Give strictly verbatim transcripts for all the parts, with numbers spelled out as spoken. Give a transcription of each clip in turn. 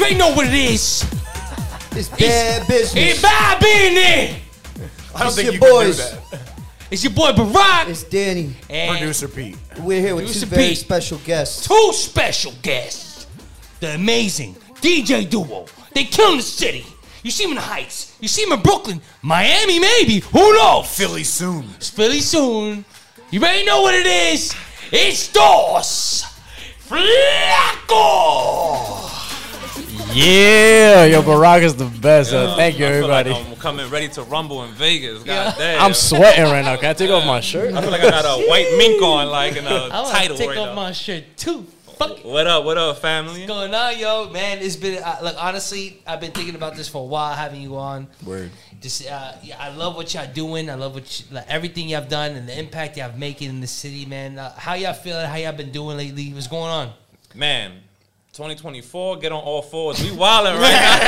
already know what it is. It's bad business. It's bad business. I don't It's think your you boys. can do that. It's your boy Barack. It's Danny. And Producer Pete. We're here with Producer two very Pete. special guests. two special guests. The amazing D J duo. They killing the city. You see them in the Heights. You see them in Brooklyn. Miami, maybe. Who knows? Philly soon. It's Philly soon. You already know what it is. It's Dos Flacco. Yeah, yo, Barack is the best. Uh, thank you, I feel like everybody. I'm coming ready to rumble in Vegas. God damn. I'm sweating right now. Can I take off my shirt? I feel like I got a white mink on, like in a I want title to take right off now. my shirt too. Fuck it. What up? What up, family? What's going on, yo? Man, it's been, uh, look, honestly, I've been thinking about this for a while, having you on. Word. Just, uh, yeah, I love what y'all doing. I love what you, like, everything y'all done and the impact y'all making in the city, man. Uh, how y'all feeling? How y'all been doing lately? What's going on? Man, twenty twenty-four, get on all fours. We wildin'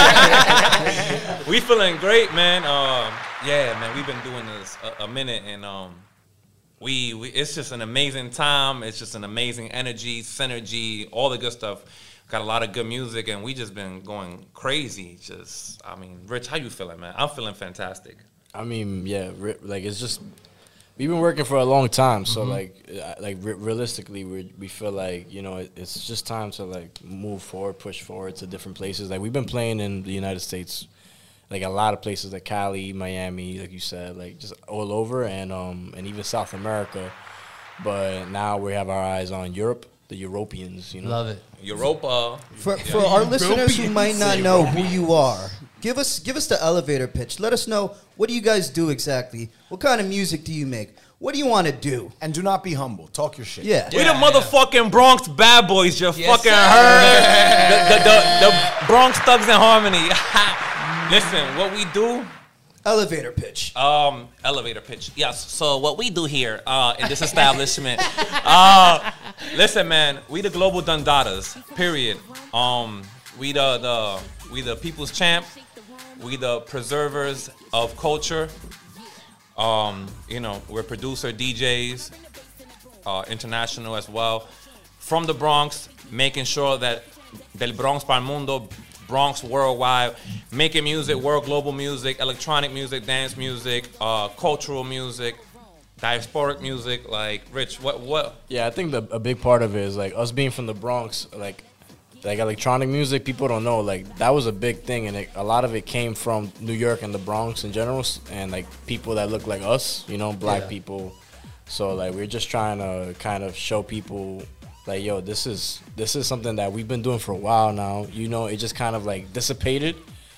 right now. We feeling great, man. Um, yeah, man, we've been doing this a, a minute, and um, we, we it's just an amazing time. It's just an amazing energy, synergy, all the good stuff. Got a lot of good music, and we just been going crazy. Just, I mean, Rich, how you feeling, man? I'm feeling fantastic. I mean, yeah, re- like it's just we've been working for a long time, so Mm-hmm. like, uh, like re- realistically, we we feel like you know it, it's just time to like move forward, push forward to different places. Like we've been playing in the United States, like a lot of places, like Cali, Miami, like you said, like just all over, and um and even South America. But now we have our eyes on Europe, the Europeans, you know. Love it. Europa. For, for our listeners who might not know who you are, give us give us the elevator pitch. Let us know, what do you guys do exactly? What kind of music do you make? What do you want to do? And do not be humble. Talk your shit. Yeah. We the motherfucking Bronx bad boys, you Yes, fucking sir. heard. The, the, the, the Bronx Thugs in Harmony. Listen, what we do, Elevator pitch. um, elevator pitch. Yes, so what we do here uh, in this establishment, uh, listen, man, we the global Dundadas, period. Um, we the, the, we the people's champ. We the preservers of culture. Um, you know, we're producer, D Js, uh, international as well. From the Bronx, making sure that del Bronx para el mundo, Bronx worldwide, making music, world global music, electronic music, dance music, uh, cultural music, diasporic music. Like, Rich, what, what? Yeah, I think the, a big part of it is like us being from the Bronx, like like electronic music. People don't know, like that was a big thing, and it, a lot of it came from New York and the Bronx in general, and like people that look like us, you know, black Yeah. people. So like we're just trying to kind of show people, like, yo, this is this is something that we've been doing for a while now. You know, it just kind of like dissipated.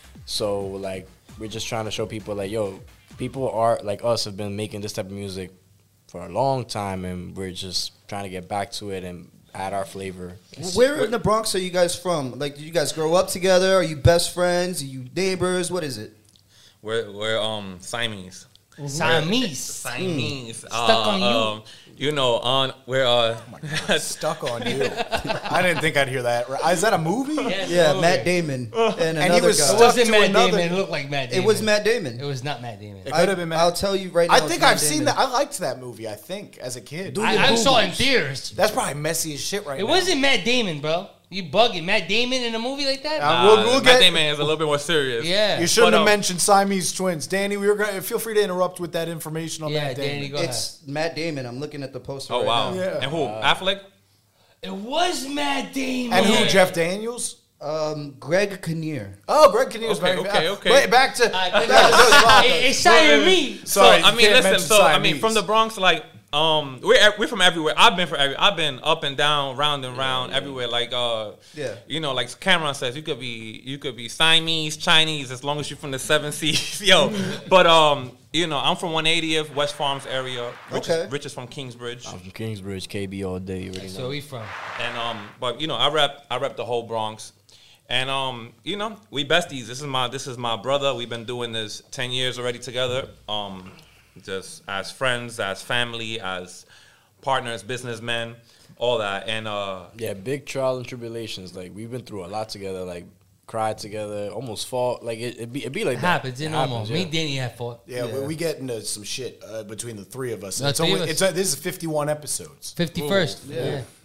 So like we're just trying to show people, like, yo, people are like us have been making this type of music for a long time, and we're just trying to get back to it and add our flavor. Where in the Bronx are you guys from? Like, did you guys grow up together? Are you best friends? Are you neighbors? What is it? We're, we're um, Siamese. Siamese. Siamese. Stuck on you. Um, you know, on we're uh, Stuck on you. I didn't think I'd hear that. Is that a movie? Yes, Yeah, movie. Matt Damon and he another was guy. It stuck wasn't to Matt another- Damon. It looked like Matt Damon. It was Matt Damon. It was not Matt Damon. It could have been Matt. I'll tell you right now. I it's think Matt I've seen Damon. that. I liked that movie, I think, as a kid. Do your I, I saw it in boobies. theaters. That's probably messy as shit right It now. wasn't Matt Damon, bro. You bugging. Matt Damon in a movie like that? Uh, uh, we'll- we'll Matt get- Damon is a little bit more serious. yeah. You shouldn't But, have um, mentioned Siamese twins. Danny, we were gonna, feel free to interrupt with that information on Yeah, Matt Damon. Danny, go ahead. It's Matt Damon. I'm looking at the poster Oh right wow. now. Yeah. And who? Affleck? It was Matt Damon. And who, Jeff Daniels? Um, Greg Kinnear. Oh, Greg Kinnear's Okay, very okay, uh, okay. Wait, back to... Uh, back to those- it- it's Siamese. So Sorry, I you mean, can't listen. mention So I mean, Siamese. from the Bronx, like, um, we're ev- we're from everywhere. I've been for every. I've been up and down, round and round, everywhere. Like, uh, Yeah. you know, like Cameron says, you could be you could be Siamese, Chinese, as long as you're from the seven seas, yo. But um, you know, I'm from one eightieth West Farms area. Rich, Okay. is, Rich is from Kingsbridge, I'm from Kingsbridge, K B all day. You already So know. we from. and um, but you know, I rep I rep the whole Bronx. And um, you know, we besties. This is my this is my brother. We've been doing this ten years already together. Um, just as friends, as family, as partners, businessmen, all that. And uh, Yeah, big trial and tribulations. Like we've been through a lot together. Like cried together, almost fought. Like it, it be it be like It that. happens. It normal. happens, Me yeah. and Danny have fought. Yeah, Yeah. We, we get into some shit uh, between the three of us. The It's three only, of us. it's uh, this is fifty-one episodes. fifty-first. Ooh. Yeah.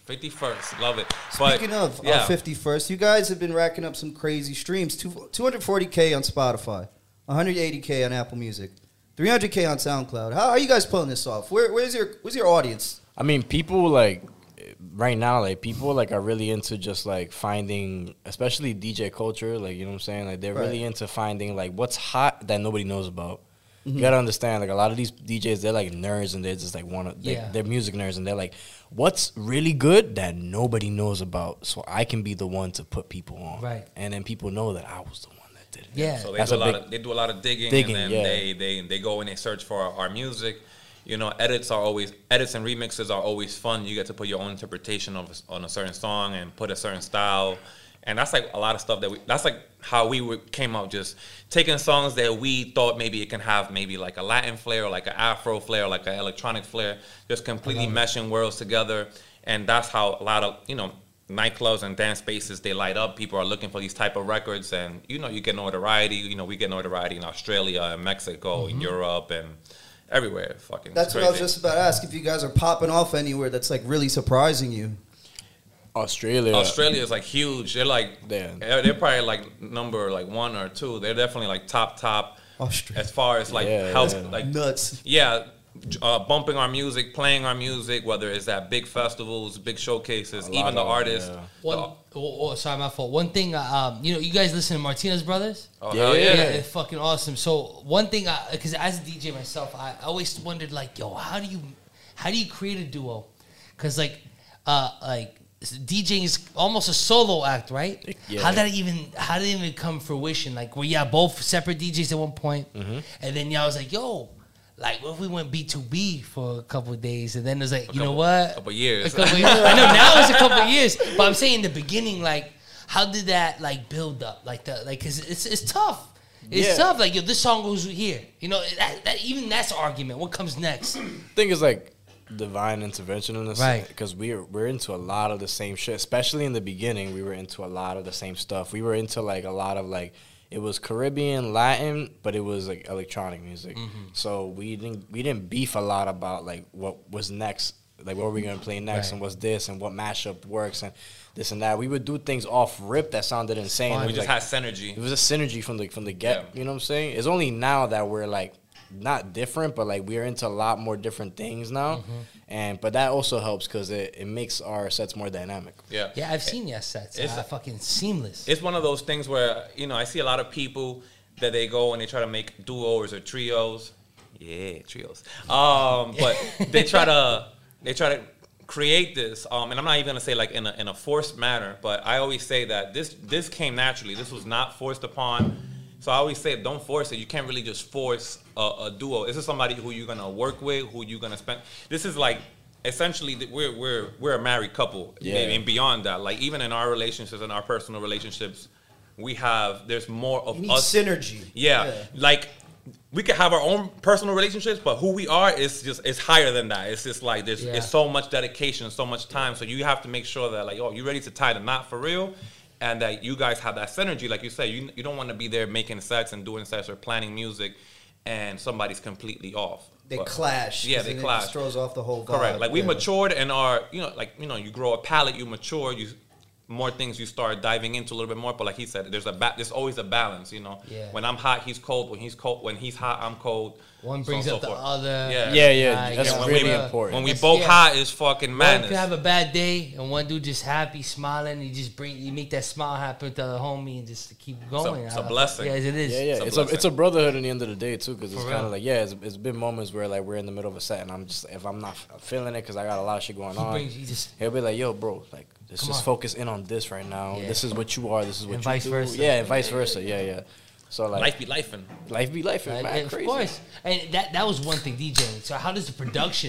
fifty-first, love it. But, Speaking of yeah. uh, fifty-first, you guys have been racking up some crazy streams. Two, two hundred forty K on Spotify, one hundred eighty K on Apple Music, three hundred K on SoundCloud. How are you guys pulling this off? Where, where's your Where's your audience? I mean, people like right now, like people like are really into just like finding, especially D J culture. Like, you know what I'm saying? Like they're Right. really into finding like what's hot that nobody knows about. Mm-hmm. You gotta understand, like a lot of these D Js, they're like nerds and they're just like one of, Yeah. they, they're music nerds and they're like, what's really good that nobody knows about, so I can be the one to put people on, Right. And then people know that I was the one that did it. Yeah. So they That's do a, a lot big- of they do a lot of digging, digging, and then yeah. they, they they go and they search for our, our music. You know, edits are always edits and remixes are always fun. You get to put your own interpretation of on a certain song and put a certain style, and that's like a lot of stuff that we. That's like how we were, came out, just taking songs that we thought maybe it can have maybe like a Latin flair, or like an Afro flair, or like an electronic flair, just completely meshing worlds together, and that's how a lot of you know. nightclubs and dance spaces, they light up. People are looking for these type of records, and you know you get notoriety. You know we get notoriety in Australia and Mexico and Europe and everywhere. Fucking That's it's what I was crazy. just about to ask. If you guys are popping off anywhere that's like really surprising you. Australia. Australia is like huge. They're like Yeah. they're, they're probably like number like one or two. They're definitely like top top Australia. as far as like Yeah, help yeah. like Nuts. yeah. Uh, bumping our music, playing our music, whether it's at big festivals, big showcases, A lot even the of- artists. yeah. One, the- oh, oh, sorry, my fault. One thing, uh, um, you know, you guys listen to Martinez Brothers? oh, Yeah, hell yeah. Yeah, yeah. it's fucking awesome. So one thing, because as a D J myself, I always wondered, like, yo, how do you, how do you create a duo? Because like, uh, like DJing is almost a solo act, right? Yeah. How did that even, how did it even come fruition? Like, were y'all both separate D Js at one point, Mm-hmm. and then y'all was like, yo. Like, what if we went B two B for a couple of days, and then it's like, you know couple- what? couple years. A couple years. I know now it's a couple of years, but I'm saying in the beginning, like, how did that like build up? Like the like, cause it's it's tough. It's Yeah. tough. Like, yo, this song goes here. You know, that, that, even that's argument. What comes next? Thing is like divine intervention in this, Right. Because we're we're into a lot of the same shit. Especially in the beginning, we were into a lot of the same stuff. We were into like a lot of like it was Caribbean, Latin, but it was like electronic music. Mm-hmm. So we didn't we didn't beef a lot about like what was next, like what were we gonna play next, Right. and what's this, and what mashup works, and this and that. We would do things off rip that sounded insane. fun. It We was just like- had synergy. it was a synergy from the from the get. Yeah. You know what I'm saying? It's only now that we're like not different, but like we're into a lot more different things now, Mm-hmm. and but that also helps because it, it makes our sets more dynamic. Yeah. Yeah, I've seen your sets. It's uh, a- fucking seamless. It's one of those things where, you know, I see a lot of people that they go and they try to make duos or trios. Yeah, trios. Um, but they try to they try to create this. Um, and I'm not even gonna say like in a in a forced manner, but I always say that this this came naturally. This was not forced upon. So I always say, don't force it. You can't really just force a, a duo. This is somebody who you're gonna work with, who you're gonna spend. This is like essentially the- we're we're we're a married couple, Yeah. and beyond that, like even in our relationships and our personal relationships, we have there's more of You need us. synergy. Yeah, like we could have our own personal relationships, but who we are is just it's higher than that. It's just like there's Yeah. it's so much dedication, so much time. So you have to make sure that like, oh, you ready to tie the knot for real, and that you guys have that synergy. Like you say, you you don't want to be there making sets and doing sets or planning music, and somebody's completely off. They But- clash. Yeah, 'cause they then it clash. just throws off the whole vibe. Correct. Like we Yeah. matured and are, you know, like you know, you grow a palate, you mature, you more things you start diving into a little bit more. But like he said, there's a ba- there's always a balance. You know, Yeah. when I'm hot, he's cold. When he's cold, when he's hot, I'm cold. One so brings on up so the forth. other. Yeah. Yeah, yeah, Like, that's yeah, when really we, uh, important. When we That's- both yeah. hot, is fucking One madness. could have a bad day, and one dude just happy, smiling. You just bring, you make that smile happen to the homie, and just keep going. it's a I- blessing. Yeah, it is. Yeah, yeah, It's a it's a, it's blessing. a brotherhood at the end of the day too, because it's For kind real. of like yeah, it's, it's been moments where like we're in the middle of a set and I'm just if I'm not f- feeling it because I got a lot of shit going He on, brings, he just he'll be like, yo, bro, like let's Come just on. focus in on this right now. Yeah. This is what you are. This is what And you vice do. versa. Yeah, and vice versa. Yeah, yeah. So like Life be lifing. life be life, Right, man. of Crazy. course. And that that was one thing DJing. So how does the production,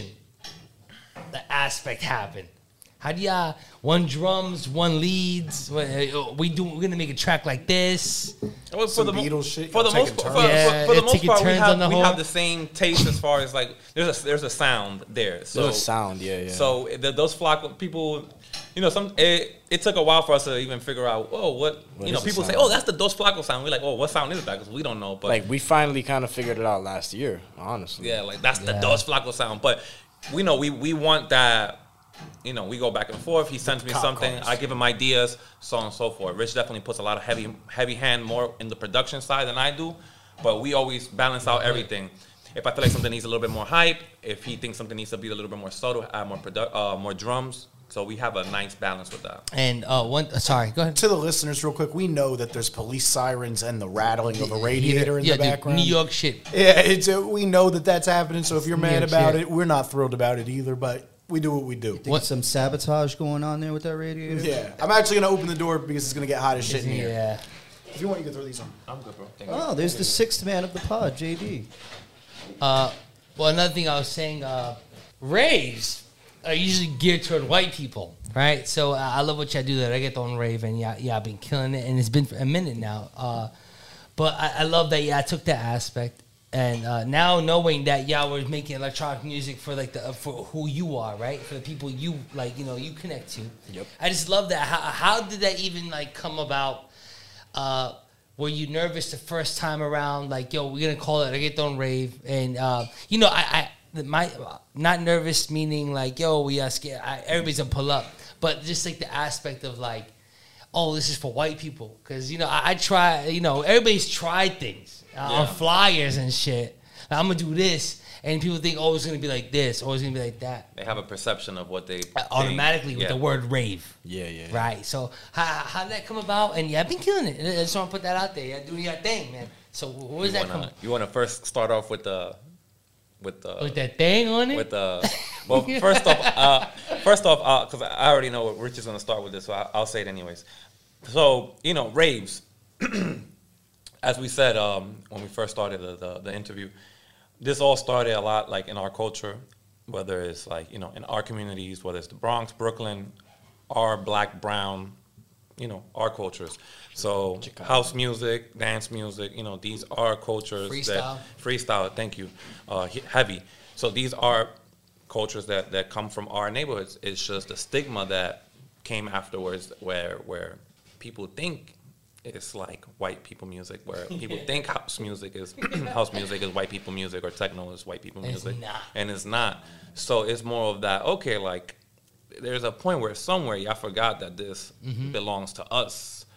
the aspect happen? How do y'all one drums, one leads? what- uh, We do. We're gonna make a track like this. Well, Some for the mo- Beatles shit, For the y'all most taking part, turns. for, Yeah, for, for the they're most taking part, we turns have on the we horn. have the same taste as far as like there's a there's a sound there. So There's a sound, yeah, yeah. So the, those flock people, you know, some it, it took a while for us to even figure out. Oh, what, What you know? is the People say, sound? oh, that's the Dos Flacos sound. We're like, oh, what sound is that? Because we don't know. But like we finally kind of figured it out last year, honestly. yeah, like that's the Yeah. Dos Flacos sound. But we know we we want that you know, we go back and forth. He sends me Cop something. cars. I give him ideas, so on and so forth. Rich definitely puts a lot of heavy, heavy hand more in the production side than I do, but we always balance out everything. If I feel like something needs a little bit more hype, if he thinks something needs to be a little bit more subtle, add more produ- uh, more drums. So we have a nice balance with that. And uh, one, uh, sorry, go ahead. To the listeners, real quick, we know that there's police sirens and the rattling of a radiator in yeah, the dude, background. New York shit. Yeah, it's uh we know that that's happening. So if you're New mad York about shit. it, we're not thrilled about it either. But we do what we do. Think some sabotage going on there with that radiator? Yeah, I'm actually gonna open the door because it's gonna get hot as shit in here. Yeah. If you want, you can throw these on. I'm good, bro. Thank you. Oh, there's the sixth man of the pod, J D. Uh, well, another thing I was saying, uh, raves are usually geared toward white people, right? So uh, I love what y'all do, the reggaeton rave, and yeah, yeah, I've been killing it, and it's been for a minute now. Uh, but I, I love that, yeah, I took that aspect, and uh, now knowing that y'all were making electronic music for like the uh, for who you are, right? For the people you like, you know, you connect to. Yep. I just love that. How, how did that even like come about? Uh, were you nervous the first time around? Like, yo, we're gonna call it reggaeton rave, and uh, you know, I, I my not nervous meaning like, yo, we are scared. I, everybody's gonna pull up, but just like the aspect of like, oh, this is for white people, because you know, I, I try, you know, everybody's tried things uh, on Yeah. flyers and shit. Like, I'm gonna do this, and people think, oh, it's gonna be like this, or it's gonna be like that. They have a perception of what they Uh, automatically think. with Yeah. the word rave. Yeah, yeah. Right. So how how did that come about? And yeah, I've been killing it. I just want to put that out there. Yeah, doing your thing, man. So where does You that wanna, come? you want to first start off with the, with the, With that thing on it? with the. Well, first off, uh, first off, because I already know what Rich is going to start with this, so I, I'll say it anyways. So you know, raves. As we said um, when we first started the, the the interview, this all started a lot like in our culture, whether it's like you know in our communities, whether it's the Bronx, Brooklyn, our black, brown, you know, our cultures. So house music, dance music, you know, these are cultures Freestyle. that freestyle. Thank you, uh, he- heavy. So these are cultures that, that come from our neighborhoods. It's just the stigma that came afterwards, where where people think it's like white people music, where people think house music is house music is white people music, or techno is white people And it's music, not. and it's not. So it's more of that. Okay, like there's a point where somewhere y'all forgot that this Mm-hmm. belongs to us.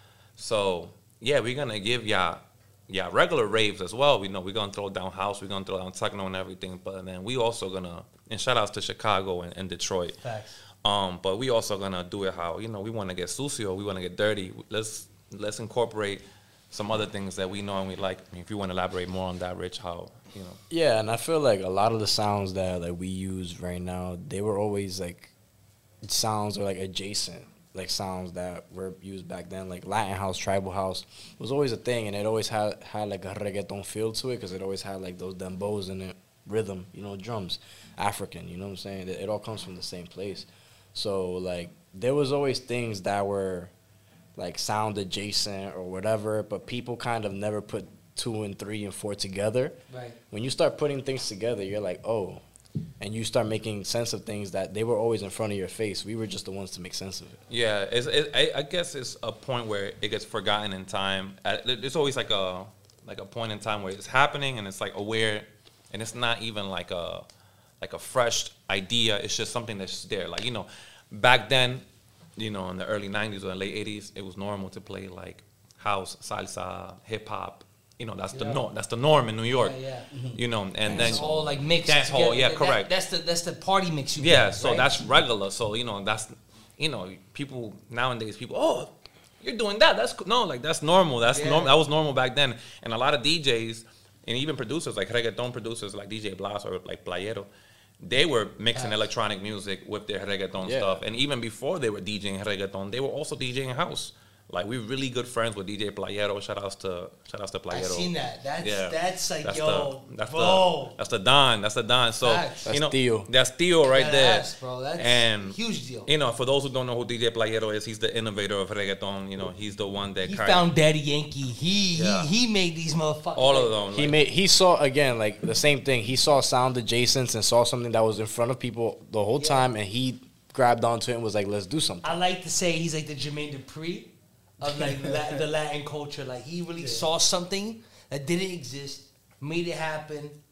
So yeah, we're gonna give y'all yeah regular raves as well. We know we're gonna throw down house, we're gonna throw down techno and everything, but then we also gonna, and shout outs to Chicago and, and Detroit. Facts. Um, but we also gonna do it how, you know, we wanna get sucio, we wanna get dirty. Let's let's incorporate some other things that we know and we like. I mean, if you wanna elaborate more on that, Rich, how, you know. Yeah, and I feel like a lot of the sounds that like we use right now, they were always like sounds or like adjacent, like sounds that were used back then, like Latin house, tribal house was always a thing, and it always had had like a reggaeton feel to it because it always had like those dembos in it, rhythm, you know, drums, African, you know what I'm saying? It, it all comes from the same place. So like there was always things that were like sound adjacent or whatever, but people kind of never put two and three and four together. Right. When you start putting things together, you're like, oh, and you start making sense of things that they were always in front of your face. We were just the ones to make sense of it. Yeah, it's, it, I, I guess it's a point where it gets forgotten in time. Uh, There's always like a like a point in time where it's happening and it's like aware, and it's not even like a like a fresh idea. It's just something that's just there. Like, you know, back then, you know, in the early nineties or late eighties, it was normal to play like house, salsa, hip hop. You know, that's the Yeah. norm. That's the norm in New York. Yeah, yeah. You know, and then Dance hall, like mix. Dance hall, yeah, That- correct. That's the that's the party mix you Yeah, get, so right? that's regular. So, you know, that's, you know, people nowadays, people, oh, you're doing that. That's cool. No, like that's normal. That's Yeah. normal. That was normal back then. And a lot of D Js and even producers, like reggaeton producers, like D J Blas or like Playero, they were mixing Yes. electronic music with their reggaeton Yeah. stuff. And even before they were DJing reggaeton, they were also DJing house. Like, we're really good friends with D J Playero. Shout outs to shout outs to Playero. I've seen that. That's Yeah. that's like That's yo, the, that's bro. the that's the Don. That's the Don. So Facts. you That's know, Theo. that's Theo right That there. ass, bro. That's and huge deal. You know, for those who don't know who D J Playero is, he's the innovator of reggaeton. You know, he's the one that He kind found Daddy Yankee. He Yeah. he he made these motherfuckers. all of them. He like- made he saw again like the same thing. He saw sound adjacents and saw something that was in front of people the whole Yeah. time, and he grabbed onto it and was like, "Let's do something." I like to say he's like the Jermaine Dupri of like la- the Latin culture. Like he really saw something that didn't exist, made it happen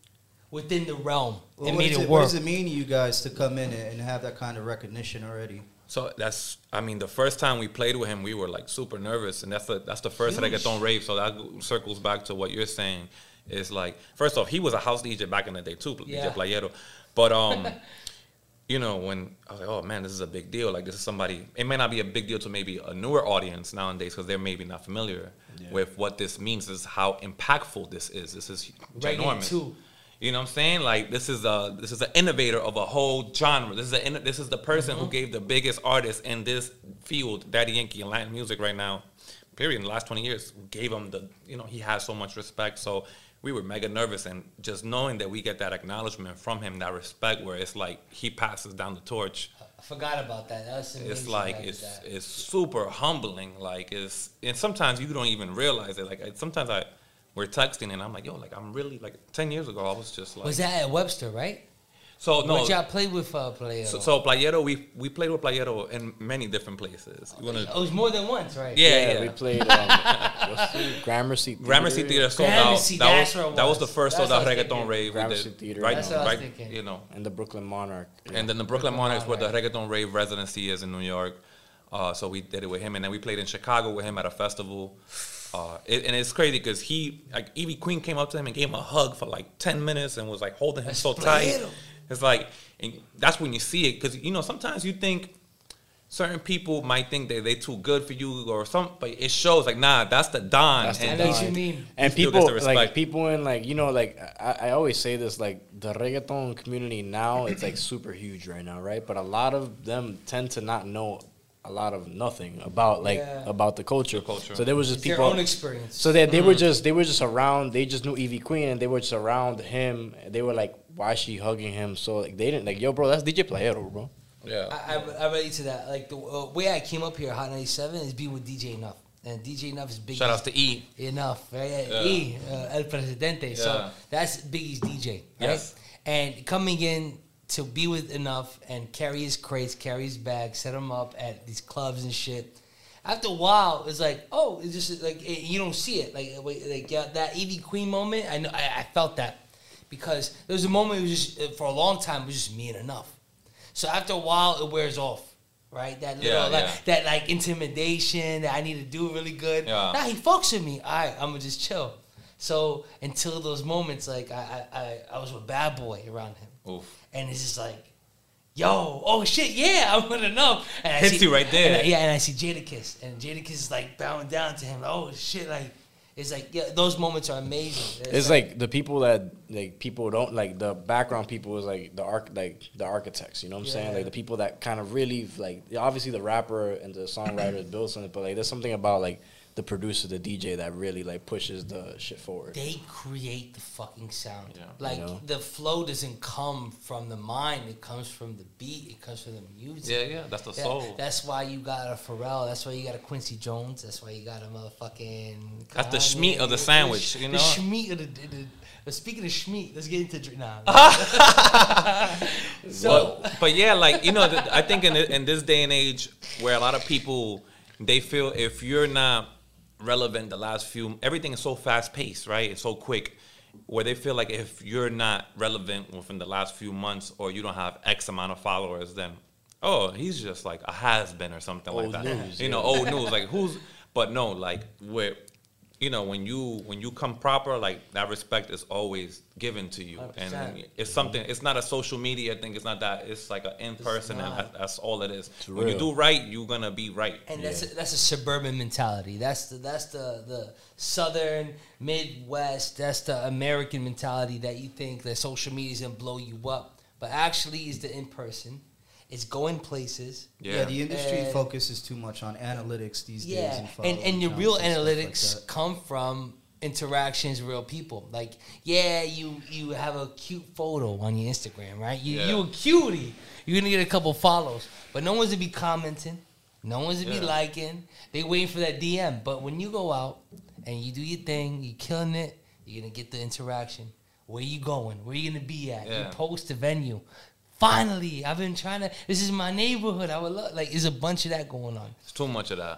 within the realm. Well, It what, made does it it, what work. does it mean to you guys to come in and have that kind of recognition already? So that's, I mean, the first time we played with him, we were like super nervous, and that's the that's the first reggaeton rave. So that circles back to what you're saying. Is like, first off, he was a house D J back in the day too, Yeah. D J Playero. But um, you know, when I was like, oh man, this is a big deal. Like, this is somebody. It may not be a big deal to maybe a newer audience nowadays because they're maybe not familiar Yeah. with what this means. This is how impactful this is. This is Reggae ginormous. too. You know what I'm saying? Like, this is a this is an innovator of a whole genre. This is a inno- this is the person Mm-hmm. who gave the biggest artist in this field, Daddy Yankee and Latin music right now, period. In the last twenty years, gave him the, you know, he has so much respect. So we were mega nervous, and just knowing that we get that acknowledgement from him, that respect, where it's like he passes down the torch. I forgot about that. That was amazing. It's like that was it's that. it's super humbling. Like, it's, and sometimes you don't even realize it. Like, I, sometimes I. We're texting and I'm like, yo, like I'm really like ten years ago I was just like. Was that at Webster, right? So no. What y'all played with uh, Playero? So, so Playero, we we played with Playero in many different places. You wanna, Oh, it was more than once, right? yeah, Yeah, yeah. we played um, what's the Gramercy Theater. Gramercy Theater sold Gramercy, out. That that's was where it that was was. the first That's sold out what I was reggaeton thinking. rave we Gramercy did. Theater. Right, That's what I was right, thinking. you know. and the Brooklyn Monarch. Yeah. And then the Brooklyn Monarchs, where the Monarch. reggaeton rave residency is in New York. Uh, so we did it with him, and then we played in Chicago with him at a festival. Uh, it, and it's crazy because he, like, Evie Queen came up to him and gave him a hug for like ten minutes and was like holding him so tight. Playero. It's like, and that's when you see it, because you know sometimes you think certain people might think that they too good for you or something, but it shows like, nah, that's the Don. That's the I and know what you Don. mean. And He still people gets the like respect. people in like you know like I, I always say this, like the reggaeton community now it's like super huge right now, right? But a lot of them tend to not know a lot of nothing about like Yeah. about the culture. The culture. So there was just It's their people. own experience. So they they were Mm. just they were just around. They just knew Evie Queen and they were just around him. They were like, why is she hugging him? So like they didn't like, yo, bro, that's D J Playero, bro. Yeah. I, I, I relate to that. Like the uh, way I came up here, Hot ninety-seven, is being with D J Enough, and D J Enough is Biggie's. Shout outs to E. Enough, right? Yeah. E, uh, El Presidente. So Yeah. that's Biggie's D J, right? Yes. And coming in to be with Enough and carry his crates, carry his bags, set him up at these clubs and shit. After a while, it's like, oh, it's just like it, you don't see it, like wait, like yeah, that Evie Queen moment. I know, I, I felt that because there was a moment. It was just uh, for a long time. It was just me and Enough. So after a while, it wears off, right? That little, Yeah, like, yeah. that like intimidation that I need to do really good. Yeah. Nah, he fucks with me. All right, I'm gonna just chill. So until those moments, like I, I, I, I was with Bad Boy around him, Oof. and it's just like, yo, oh shit, yeah, I'm with Enough. And I Hits see, you right there. and I- yeah, and I see Jadakiss, and Jadakiss is like bowing down to him. Oh shit, like it's like yeah, those moments are amazing. It's like the people that like people don't like the background people is like the arch like the architects, you know what I'm saying? Yeah. Like the people that kind of really like obviously the rapper and the songwriter build something, but like there's something about like the producer, the D J that really like pushes the shit forward. they create the fucking sound. Yeah. Like You know? the flow doesn't come from the mind; it comes from the beat. It comes from the music. Yeah, yeah, that's the Yeah, soul. That's why you got a Pharrell. That's why you got a Quincy Jones. That's why you got a motherfucking. That's the Kanye. schmeat of the The sandwich, sh- you The know? schmeat of the. the, the but speaking of schmeat, let's get into dr- nah. so but, but yeah, like you know, th- I think in th- in this day and age where a lot of people they feel if you're not relevant, the last few everything is so fast paced, right? It's so quick, where they feel like if you're not relevant within the last few months or you don't have X amount of followers, then oh, he's just like a has been or something Old like that. news, you know, yeah. old news. Like who's? But no, like where. You know, when you when you come proper, like that respect is always given to you, one hundred percent. and it's something. It's not a social media thing. It's not that. It's like an in person, and not. that, that's all it is. It's When you real. do right, you're gonna be right. And that's a, that's a suburban mentality. That's the that's the the southern Midwest. That's the American mentality that you think that social media is gonna blow you up, but actually, is the in person. It's going places. Yeah, Yeah, the industry And- focuses too much on analytics these days. Yeah, And, and and the follow real accounts and stuff like analytics that. come from interactions with real people. Like, yeah, you you have a cute photo on your Instagram, right? You Yeah. you a cutie. You're gonna get a couple follows, but no one's gonna be commenting. No one's gonna be Yeah. liking. They waiting for that D M. But when you go out and you do your thing, you killing it. You're gonna get the interaction. Where you going? Where you gonna be at? You Yeah. post the venue. Finally, I've been trying to. This is my neighborhood. I would love like. There's a bunch of that going on. It's too much of that. It's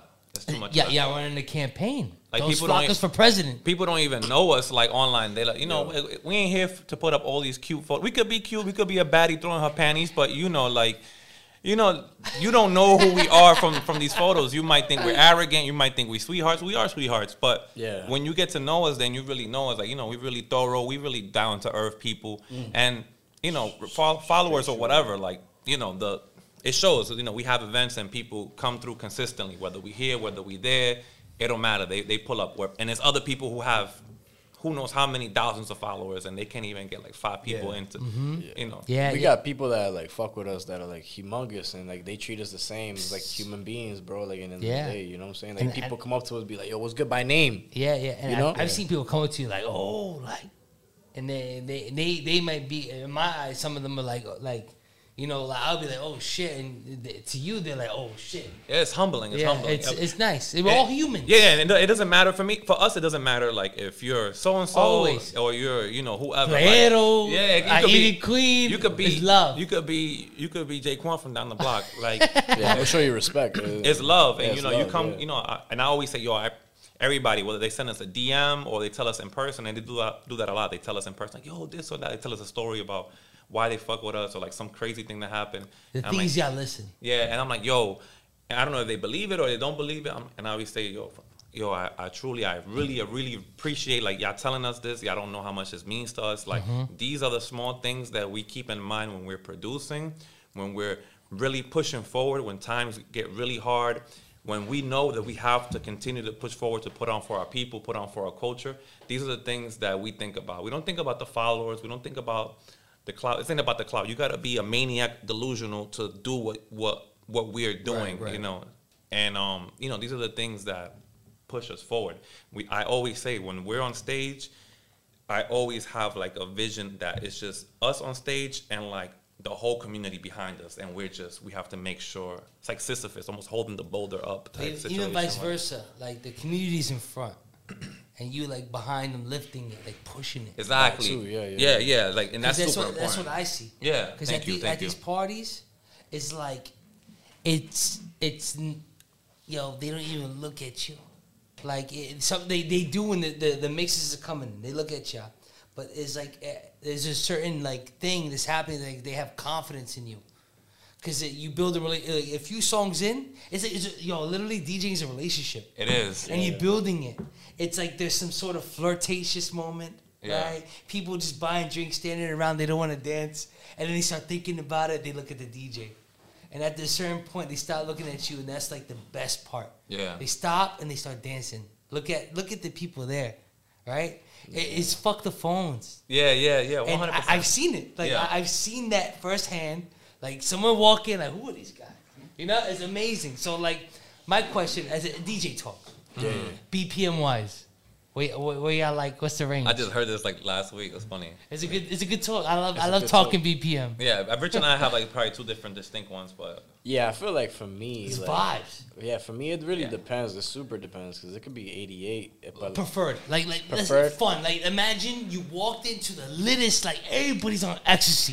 too much. Yeah, of that. yeah, running the campaign. Like, Those people don't flockers e- for president. People don't even know us like online. They like, you know, we- we ain't here f- to put up all these cute photos. We could be cute. We could be a baddie throwing her panties, but you know, like, you know, you don't know who we are from from these photos. You might think we're arrogant. You might think we sweethearts. We are sweethearts. But Yeah. when you get to know us, then you really know us. Like, you know, we really thorough. We really down to earth people, and you know, fol- followers or whatever. Like, you know, the it shows. You know, we have events and people come through consistently. Whether we here, whether we there, it don't matter. They they pull up. Where, and there's other people who have who knows how many thousands of followers, and they can't even get like five people Yeah. into, you know. Yeah, we yeah. got people that like fuck with us that are like humongous and like they treat us the same as like human beings, bro. Like in the end Yeah. of the day, you know what I'm saying? Like And- people and- come up to us and be like, "Yo, what's good by name?" Yeah, yeah, and You I, know? I've Yeah. seen people come up to you like, oh, like, and they, they, they, they might be in my eyes. Some of them are like, like, you know, like I'll be like, oh shit, and th- to you they're like, oh shit. Yeah, it's humbling. It's Yeah, humbling. it's Yep. it's nice. We're Yeah. all humans. Yeah, and it doesn't matter for me. For us, it doesn't matter. Like if you're so and so, Always. or you're, you know, whoever. like- Playero, yeah, you uh, could be Ivy Queen, You could be it's love. You could be. You could be Jaquan from down the block. Like Yeah, I'm show you respect. it's love, and Yeah, you it's know, you love, come. yeah. You know, I, and I always say, yo, I, everybody, whether they send us a D M or they tell us in person, and they do that, do that a lot. They tell us in person, like, yo, this or that. They tell us a story about why they fuck with us or like some crazy thing that happened. The And I'm things like, y'all listen. yeah, and I'm like, yo, and I don't know if they believe it or they don't believe it. I'm, and I always say, yo, yo, I, I truly, I really, I really appreciate like y'all telling us this. Y'all don't know how much this means to us. Like these are the small things that we keep in mind when we're producing, when we're really pushing forward, when times get really hard, when we know that we have to continue to push forward to put on for our people, put on for our culture. These are the things that we think about. We don't think about the followers. We don't think about the cloud. It's not about the cloud. You got to be a maniac delusional to do what what what we're doing, Right, right. you know. And um, you know, these are the things that push us forward. We I always say when we're on stage, I always have like a vision that it's just us on stage and like the whole community behind us, and we're just we have to make sure it's like Sisyphus, almost holding the boulder up type Even, situation. even vice like- versa, like the community's in front, and you like behind them, lifting it, like pushing it. Exactly. Too, yeah, yeah. yeah, yeah. Like, and 'Cause that's, that's super what that's important. what I see. Yeah, Because thank at, you, the, thank at you. these parties, it's like, it's it's, n- yo, they don't even look at you, like it, something they, they do when the, the the mixes are coming. They look at you, but it's like eh, there's a certain like thing that's happening. Like they have confidence in you. Cause it, you build a rela- like, a few songs in, it's, a, it's a, yo literally DJing is a relationship. It is. And you're building it. It's like there's some sort of flirtatious moment, Yeah. right? People just buying drinks, standing around, they don't want to dance. And then they start thinking about it, they look at the D J. And at a certain point, they start looking at you, and that's like the best part. Yeah. They stop and they start dancing. Look at look at the people there, right? It, it's fuck the phones. Yeah, yeah, yeah. One And hundred I, percent. I've seen it. Like Yeah. I, I've seen that firsthand. Like someone walk in, like who are these guys? You know, it's amazing. So like, my question as a D J talk, Yeah, B P M wise, where, where, where y'all like? What's the range? I just heard this like last week. It's funny. It's a good. It's a good talk. I love. It's I a love good talking talk. B P M. Yeah, Rich and I have like probably two different distinct ones, but yeah. I feel like for me, It's like, vibes. yeah, for me it really Yeah. depends. It super depends because it could be eighty-eight, but Preferred. Like like that's Preferred. fun. Like imagine you walked into the littest. Like everybody's on ecstasy.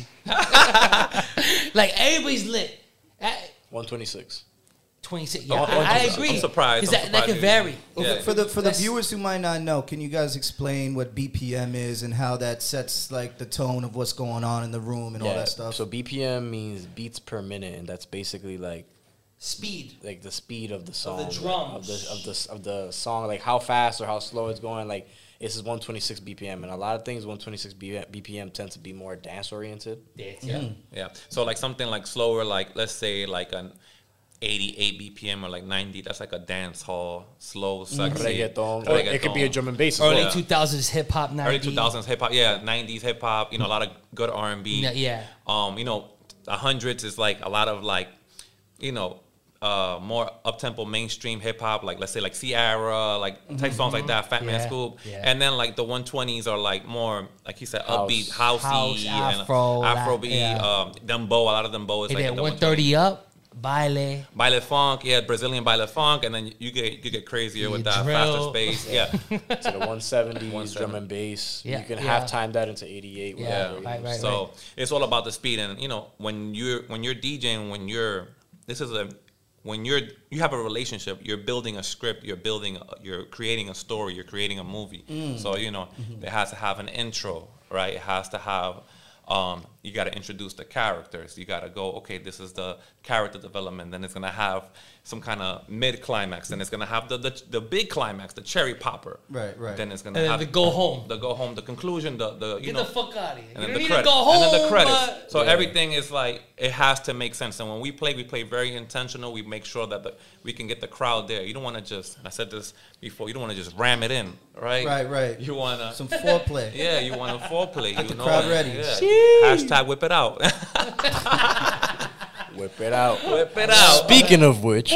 Like everybody's lit. At one twenty-six. twenty-six. Yeah, I'm- I, I I'm agree. surprised. 'Cause I'm that, that surprised could you- vary. Yeah. For the for the That's- viewers who might not know, can you guys explain what B P M is and how that sets like the tone of what's going on in the room and all that stuff? So B P M means beats per minute, and that's basically like Speed. like the speed of the song, the drum. of the of the of the song, like how fast or how slow it's going. Like this is one twenty-six B P M, and a lot of things one twenty-six B P M tend to be more dance oriented. Yeah. yeah. yeah. So like something like slower, like let's say like an eighty-eight B P M or like ninety. That's like a dance hall, slow, sexy. Reggaeton, or it could be a drum and bass. as Early well. two thousands hip hop. Early two thousands hip hop, yeah. nineties hip hop, you know, a lot of good R and B. Yeah, yeah. Um, you know, the hundreds is like a lot of like, you know, uh, more up tempo mainstream hip hop, like let's say like Ciara, like type songs like that, Fat Man Yeah, Scoop. yeah. And then like the one twenties are like more, like you said, House. upbeat, housey, House, and Afro, Afro that- beat, yeah. um, dembow. A lot of dembow is Hey, like that the one thirty up, baile. Baile funk, yeah, Brazilian baile funk, and then you get you get crazier with Yeah, that drill. faster space, yeah. to the one seventies one drum seventy. and bass. Yeah, You can yeah. half time that into eighty-eight. Yeah, whatever, right, you know. right. So it's all about the speed, and you know when you're when you're DJing, when you're this is a when you're you have a relationship, you're building a script, you're building, a, you're creating a story, you're creating a movie. Mm. So you know, mm-hmm. it has to have an intro, right? It has to have. Um, you got to introduce the characters. You got to go, okay, this is the character development. Then it's going to have some kind of mid-climax. Then it's going to have the, the the big climax, the cherry popper. Right, right. Then it's going to And have then the go home. The go home, the conclusion, the, the you Get know. the fuck out of here. And You then don't the need credit, to go home. and then the credits. but- So Yeah. everything is like, it has to make sense. And when we play, we play very intentional. We make sure that the, we can get the crowd there. You don't want to just, I said this before, you don't want to just ram it in, right? Right, right. You want to. Some foreplay. Yeah, you want to foreplay. Get you the know crowd it. ready. Yeah. Hashtag whip it out. Whip it out. Whip it out. Speaking of which,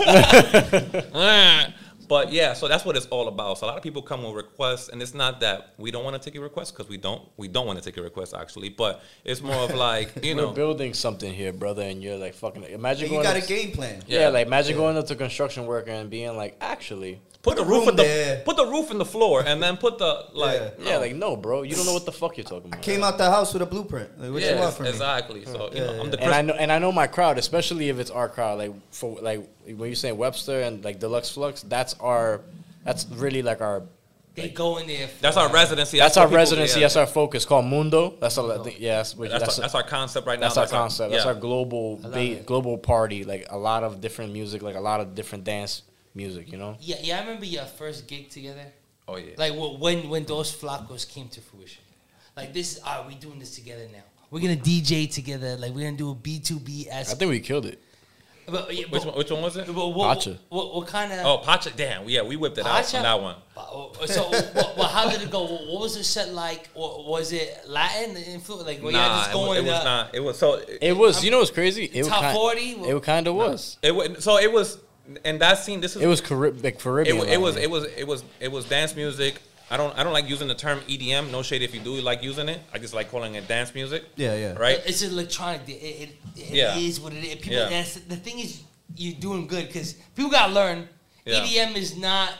But yeah, so that's what it's all about. So a lot of people come with requests, and it's not that we don't want to take your request, because we don't. We don't want to take your request actually, but it's more of like, you we're know, building something here, brother, and you're like fucking. Imagine You going. got up- a game plan. Yeah, Yeah. like imagine going up to construction worker and being like, actually, put the a roof room in the there. put the roof in the floor, and then put the like. Yeah. yeah, like no, bro, you don't know what the fuck you're talking about. Came out the house with a blueprint. Like, what you Yes, want from me? exactly. So you Yeah, know, I'm yeah. the And I Chris- know, and I know my crowd, especially if it's our crowd. Like for like when you say Webster and like Deluxe Flux, that's our, that's really like our, They go in there. For, that's our residency. that's what our people- residency. yeah. That's our focus. Called Mundo. That's all. I think, yeah, that's, which, That's, that's, our, that's our concept right now. that's our concept. That's yeah. our global ba- global party. Like a lot of different music, like a lot of different dance music. You know. Yeah, yeah. I remember your first gig together. Oh yeah. Like wh- when when those flacos came to fruition. Like this, is, are we doing this together now? We're gonna D J together. Like we're gonna do a B two B as. I think we killed it. But, yeah, Which but- one, which one was it? but what, Pacha. What, what, kind of? Oh, Pacha. Damn. Yeah, we whipped it out Pacha? on that one. So, what, what, how did it go? What, what was the set like? Or was it Latin influence? Like, were you Nah, just it, was, going? it was uh, not. It was so. It was. You know what's crazy? It top kind, forty? It kind of was. It was so. It was. And that scene. This is. It was Carib- like It, Caribbean. wa- it was. like- It was. It was. It was dance music. I don't. I don't like using the term E D M. No shade if you do like using it. I just like calling it dance music. Yeah, yeah. Right. It's electronic. It, it, it Yeah. is what it is. People, Yeah. that's, the thing is, you're doing good because people gotta learn. Yeah. E D M is not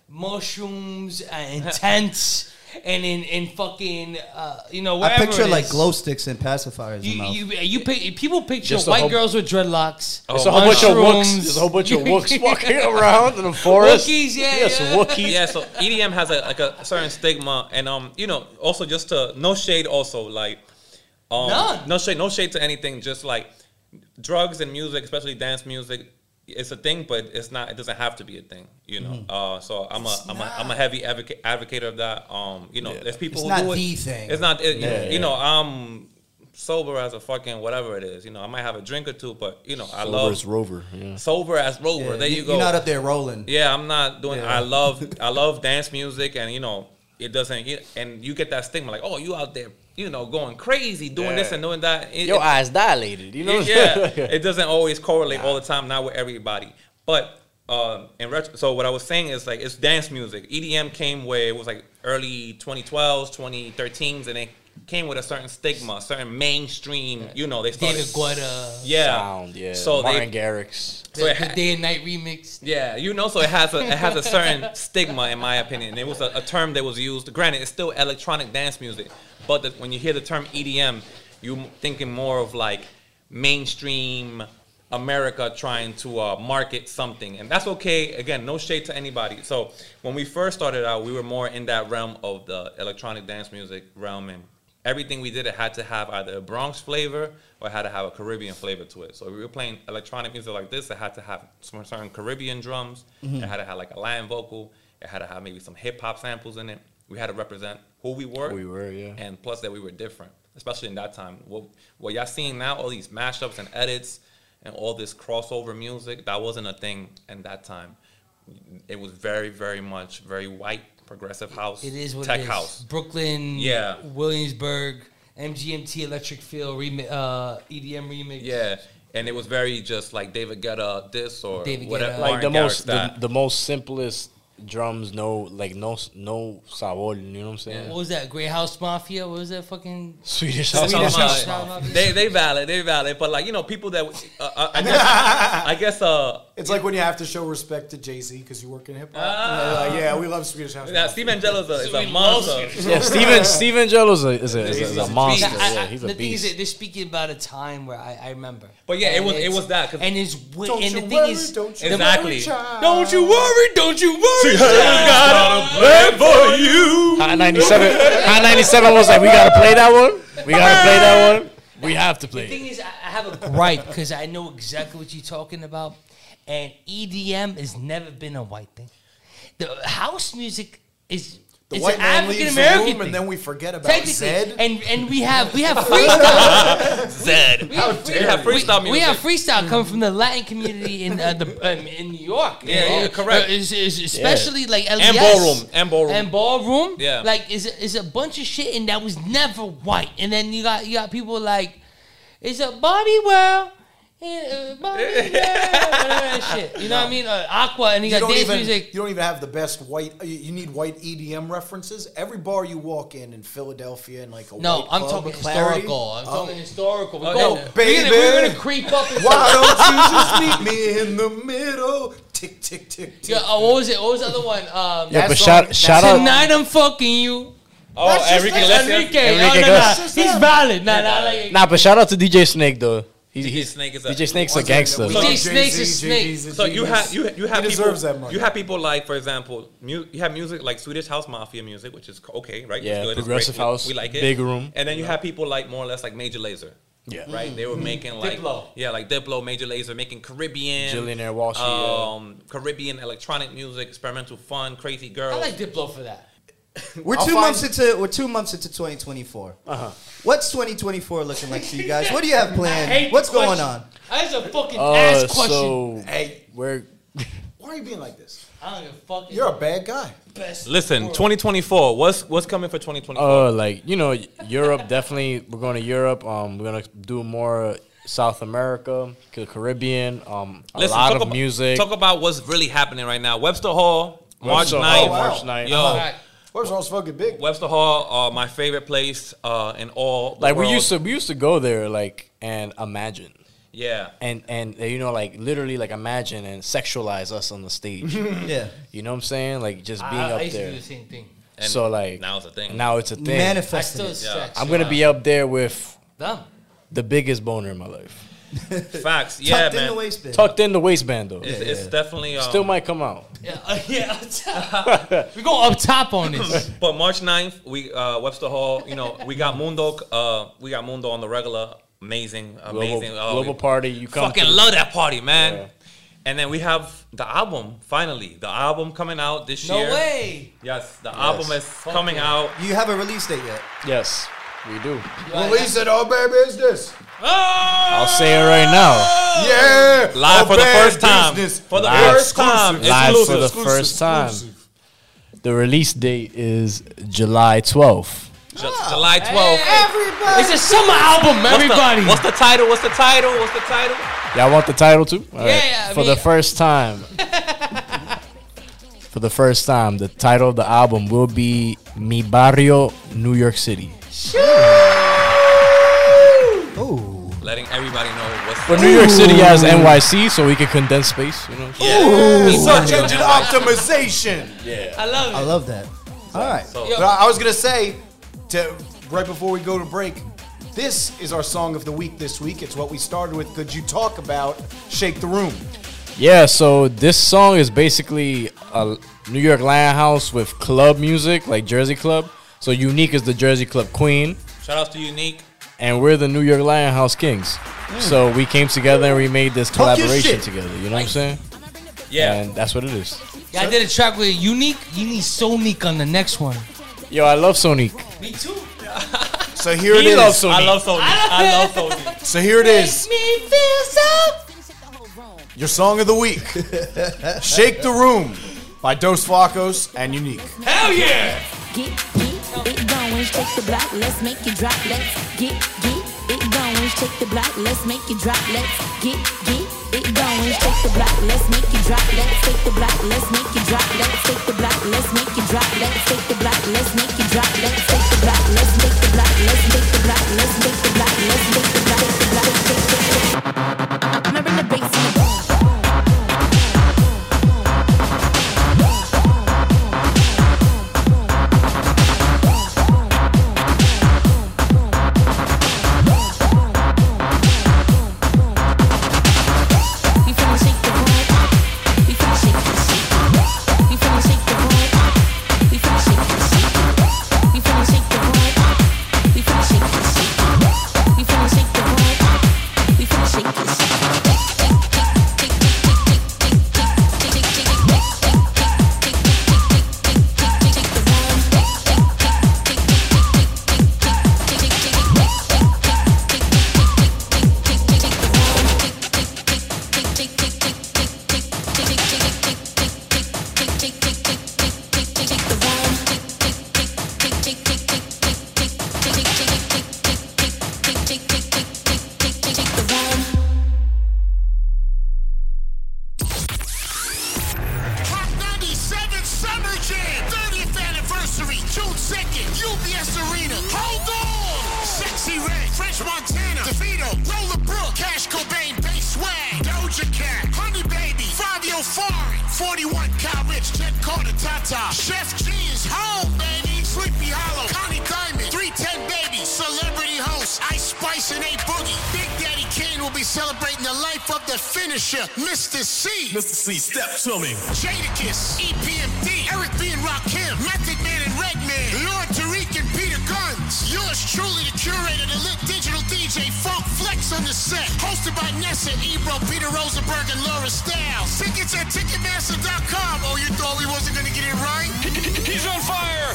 mushrooms and intense and in in fucking uh, you know I whatever picture it like is. glow sticks and pacifiers in You, the mouth. you, you pic- people picture Just a white whole- girls with dreadlocks. Oh, There's a whole bunch of wooks. mushrooms. There's a whole bunch of wooks walking around in the forest. Wookiees, yeah, yes, yeah. Wookiees. Yeah, so E D M has a like a certain stigma, and um, you know, also just to no shade, also like, um, None. no shade, no shade to anything. Just like drugs and music, especially dance music, it's a thing, but it's not. It doesn't have to be a thing, you know. Uh, so I'm It's a I'm not. a I'm a heavy advocate advocate of that. Um, you know, Yeah. there's people It's who not do it. the thing. It's not. It, Yeah, you yeah. know, I'm sober as a fucking whatever it is. You know, I might have a drink or two, but you know, I Sober love as Rover. Yeah. sober as Rover. Yeah, there you, go. You're not up there rolling. Yeah, I'm not doing. Yeah. I love I love dance music, and you know it doesn't. You- And you get that stigma like, oh, you out there, you know, going crazy, doing Yeah. this and doing that. It, Your it- eyes dilated. You know. it- yeah, it doesn't always correlate all the time, not with everybody. But um, in retro, so what I was saying is like it's dance music. E D M came where it was like early twenty twelves, twenty thirteens, and it came with a certain stigma, a certain mainstream. You know, they started. David Guetta, Yeah. Sound. Yeah. So Martin they- Garrix. So the, it the ha- Day and Night remix. Yeah, you know, so it has a it has a certain stigma in my opinion. It was a, a term that was used. Granted, it's still electronic dance music, but the, when you hear the term E D M, you thinking more of like mainstream America trying to uh, market something, and that's okay. Again, no shade to anybody. So when we first started out, we were more in that realm of the electronic dance music realm, and everything we did, it had to have either a Bronx flavor or it had to have a Caribbean flavor to it. So if we were playing electronic music like this, it had to have some certain Caribbean drums. It had to have like a Latin vocal. It had to have maybe some hip hop samples in it. We had to represent who we were. Who we were, yeah. And plus that we were different, especially in that time. What, what y'all seeing now, all these mashups and edits and all this crossover music, that wasn't a thing in that time. It was very, very much very white, progressive house, It is what tech it is. house. Brooklyn, Yeah. Williamsburg, M G M T, Electric Feel, remi- uh, E D M remix. Yeah, and it was very just like David Guetta this or David whatever. Guetta. Like the Martin most, Garrix the, that. the most simplest drums, no like no no sabor. You know what I'm saying? What was that? Grey House Mafia? What was that fucking? Swedish Swedish house. House House Mafia. Mafia? They they valid, they valid. But like you know, people that uh, uh, I guess I guess uh It's like when you have to show respect to Jay Z because you work in hip hop. Ah. like, yeah, we love Swedish House. yeah, Mafia. Steve Angelo is a, is So a we monster. love Swedish Yeah, Steven Steven Jello is a is a, is a, is a monster. Yeah, I- Yeah, I- he's a the thing is, that beast. they're speaking about a time where I, I remember. But yeah, it And was- it it's- was that, 'cause- And it's wi- Don't and you the thing worry, is, don't you the- Exactly. worry, child. Don't you worry, don't you worry. Got a plan for you. Hot ninety-seven. Hot ninety-seven was like, we gotta play that one. We gotta play that one. We have to play The thing it. is, I I have a gripe because I know exactly what you're talking about, and E D M has never been a white thing. The house music is. The it's white an man African leaves the American room, thing. and then we forget about Technically, Zed. and and we have we have freestyle. Zed. We have, We have freestyle music. We have freestyle coming from the Latin community in uh, the um, in New York. Yeah, yeah, correct. Uh, is- is- especially like L E S. And ballroom, and ballroom. and ballroom. Yeah. like is is a bunch of shit, and that was never white. And then you got you got people like it's a Bobby Well. Uh, Bobby Well, whatever that shit. You know what I mean? Uh, Aqua, and you, You got don't dance even music. you don't even have the best white. You you need white E D M references. Every bar you walk in in Philadelphia and like a No, white I'm club, talking Clarity. historical. I'm Oh. talking historical. We Oh, go, yeah. we're, Baby. gonna, we're gonna creep up. And Why don't you just meet me in the middle? Tick tick tick tick. Yeah, uh, what was it? What was the other one? Um, Yeah, That but song- shout that shout song- out. Tonight I'm fucking you. Oh, That's just- Enrique that's Iglesias. Enrique. Enrique oh, no, Iglesias. no. He's valid. Nah, nah, like, Nah, but shout out to D J Snake though. He, D J he's, Snake is a- D J Snake's a Once again, gangster. we D J love Snake's a Jay-Z, snake. Jay-Z's a So you genius. have you you have He people deserves that money. you have people like for example mu- you have music like Swedish House Mafia music, which is co- okay, right? Yeah, It's good, it's progressive great. house, we like it. big room. And then you have people like more or less like Major Lazer. Yeah. Right, they were making like Diplo. yeah, like Diplo, Major Lazer, making Caribbean, Billionaire Walshy, um, Caribbean electronic music, experimental fun, crazy girls. I like Diplo for that. We're I'll two find- months into we're two months into twenty twenty-four. Uh-huh. What's twenty twenty-four looking like for you guys? What do you have I planned? hate What's the going question. on? That's a fucking Uh, ass question. so Hey, we're why are you being like this? I don't give a fuck. You're a bad guy. best. Listen, world. twenty twenty-four. What's what's coming for twenty twenty-four? uh like you know Europe definitely. We're going to Europe. Um, we're gonna do more South America, the Caribbean. Um, a Listen, lot talk of about, music. Talk about what's really happening right now. Webster Hall, March Webster Hall, ninth. Oh, wow. March ninth. Yo, All right. Where's Ross fucking big? Webster Hall, uh, my favorite place uh, in all the Like we world. used to, we used to go there, like and imagine, Yeah. and and uh, you know, like literally, like imagine and sexualize us on the stage. Yeah. You know what I'm saying? Like just being I, I up used to there. do the same thing. And So like now it's a thing. Now it's a thing. I Manifesting still it. Yeah. sex. I'm gonna be up there with Dumb. the biggest boner in my life, Facts. Yeah, Tucked in man. the waistband. tucked in the waistband though. It's, it's definitely um, Still might come out. Yeah, uh, yeah. Up top. we going up top on this. But March ninth, we uh, Webster Hall. You know, we got Mundo. Uh, we got Mundo on the regular. Amazing, amazing. Global, uh, global we party. You come. fucking through. love that party, man. Yeah. And then we have the album. Finally, the album coming out this No year. way. Yes, the album is coming yeah. out. You have a release date yet? Yes, we do. Release it, oh baby, is this? I'll say it right now. Yeah, Live oh, for the bad first time. business. For the Live. first time. Live Exclusive. for the Exclusive, first time. exclusive. The release date is July twelfth. Ju- July twelfth. It's a summer album, What's the- everybody. What's the title? What's the title? What's the title? Y'all want the title too? All Yeah, yeah, I For mean- the first time. For the first time, the title of the album will be Mi Barrio, New York City. Oh. Letting everybody know what's But New York City has N Y C, so we can condense space. You know. Yeah. Search engine optimization. I love it. I love that. All right. So, Yo. But I I was gonna say, to right before we go to break, this is our song of the week this week. It's what we started with. Could you talk about "Shake the Room"? Yeah. So this song is basically a New York Lion House with club music, like Jersey Club. So Unique is the Jersey Club queen, shout out to Unique. and we're the New York Lion House kings. So we came together and we made this Talk your collaboration shit. together. You know what I'm saying? Yeah. And that's what it is. Yeah, I did a track with Unique. You need Sonic on the next one. Yo, I love Sonic. Me too. So here it He is. loves Sonic. I love Sony. I love Sony. So here it is. Me feel so. Your song of the week, "Shake the Room" by Dos Flacos and Unique. Hell yeah. Get, get it going, shake the block, let's make it drop, let's get, get it going, shake the block, let's make it drop, let's get, get it going, shake the block, let's make it drop, let's take the block, let's make it drop, let's take the Riot, U B S Arena. Hold on! Sexy Red, French Montana, DeVito, Roller Brook, Cash Cobain, Bass Swag, Doja Cat, Honey Baby, Fabio Fari, forty-one Cal Rich, Jet Carter, Tata, Chef G is home, baby, Sleepy Hollow, Connie Diamond, three ten Baby, Celebrity Host, Ice Spice and A Boogie. Big Daddy Kane will be celebrating the life of the finisher, Mister C. Mister C, step to me. Jadakiss, E P M D, Eric B and Rakim, Method Man and Redman, Lord Tariq and Peter Guns. Yours truly, the curator, the lit digital D J, Funk Flex on the set. Hosted by Nessa, Ebro, Peter Rosenberg, and Laura Styles. Tickets at Ticketmaster dot com. Oh, you thought we wasn't gonna get it right? He's on fire.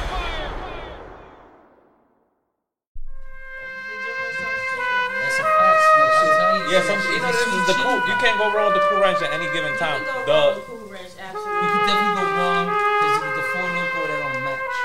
That's a fact. I'll tell you. Yeah, some, you know, this is the cool. You can't go wrong with the Cool Ranch at any given time. You The You could definitely go wrong because it's the four loco that don't match.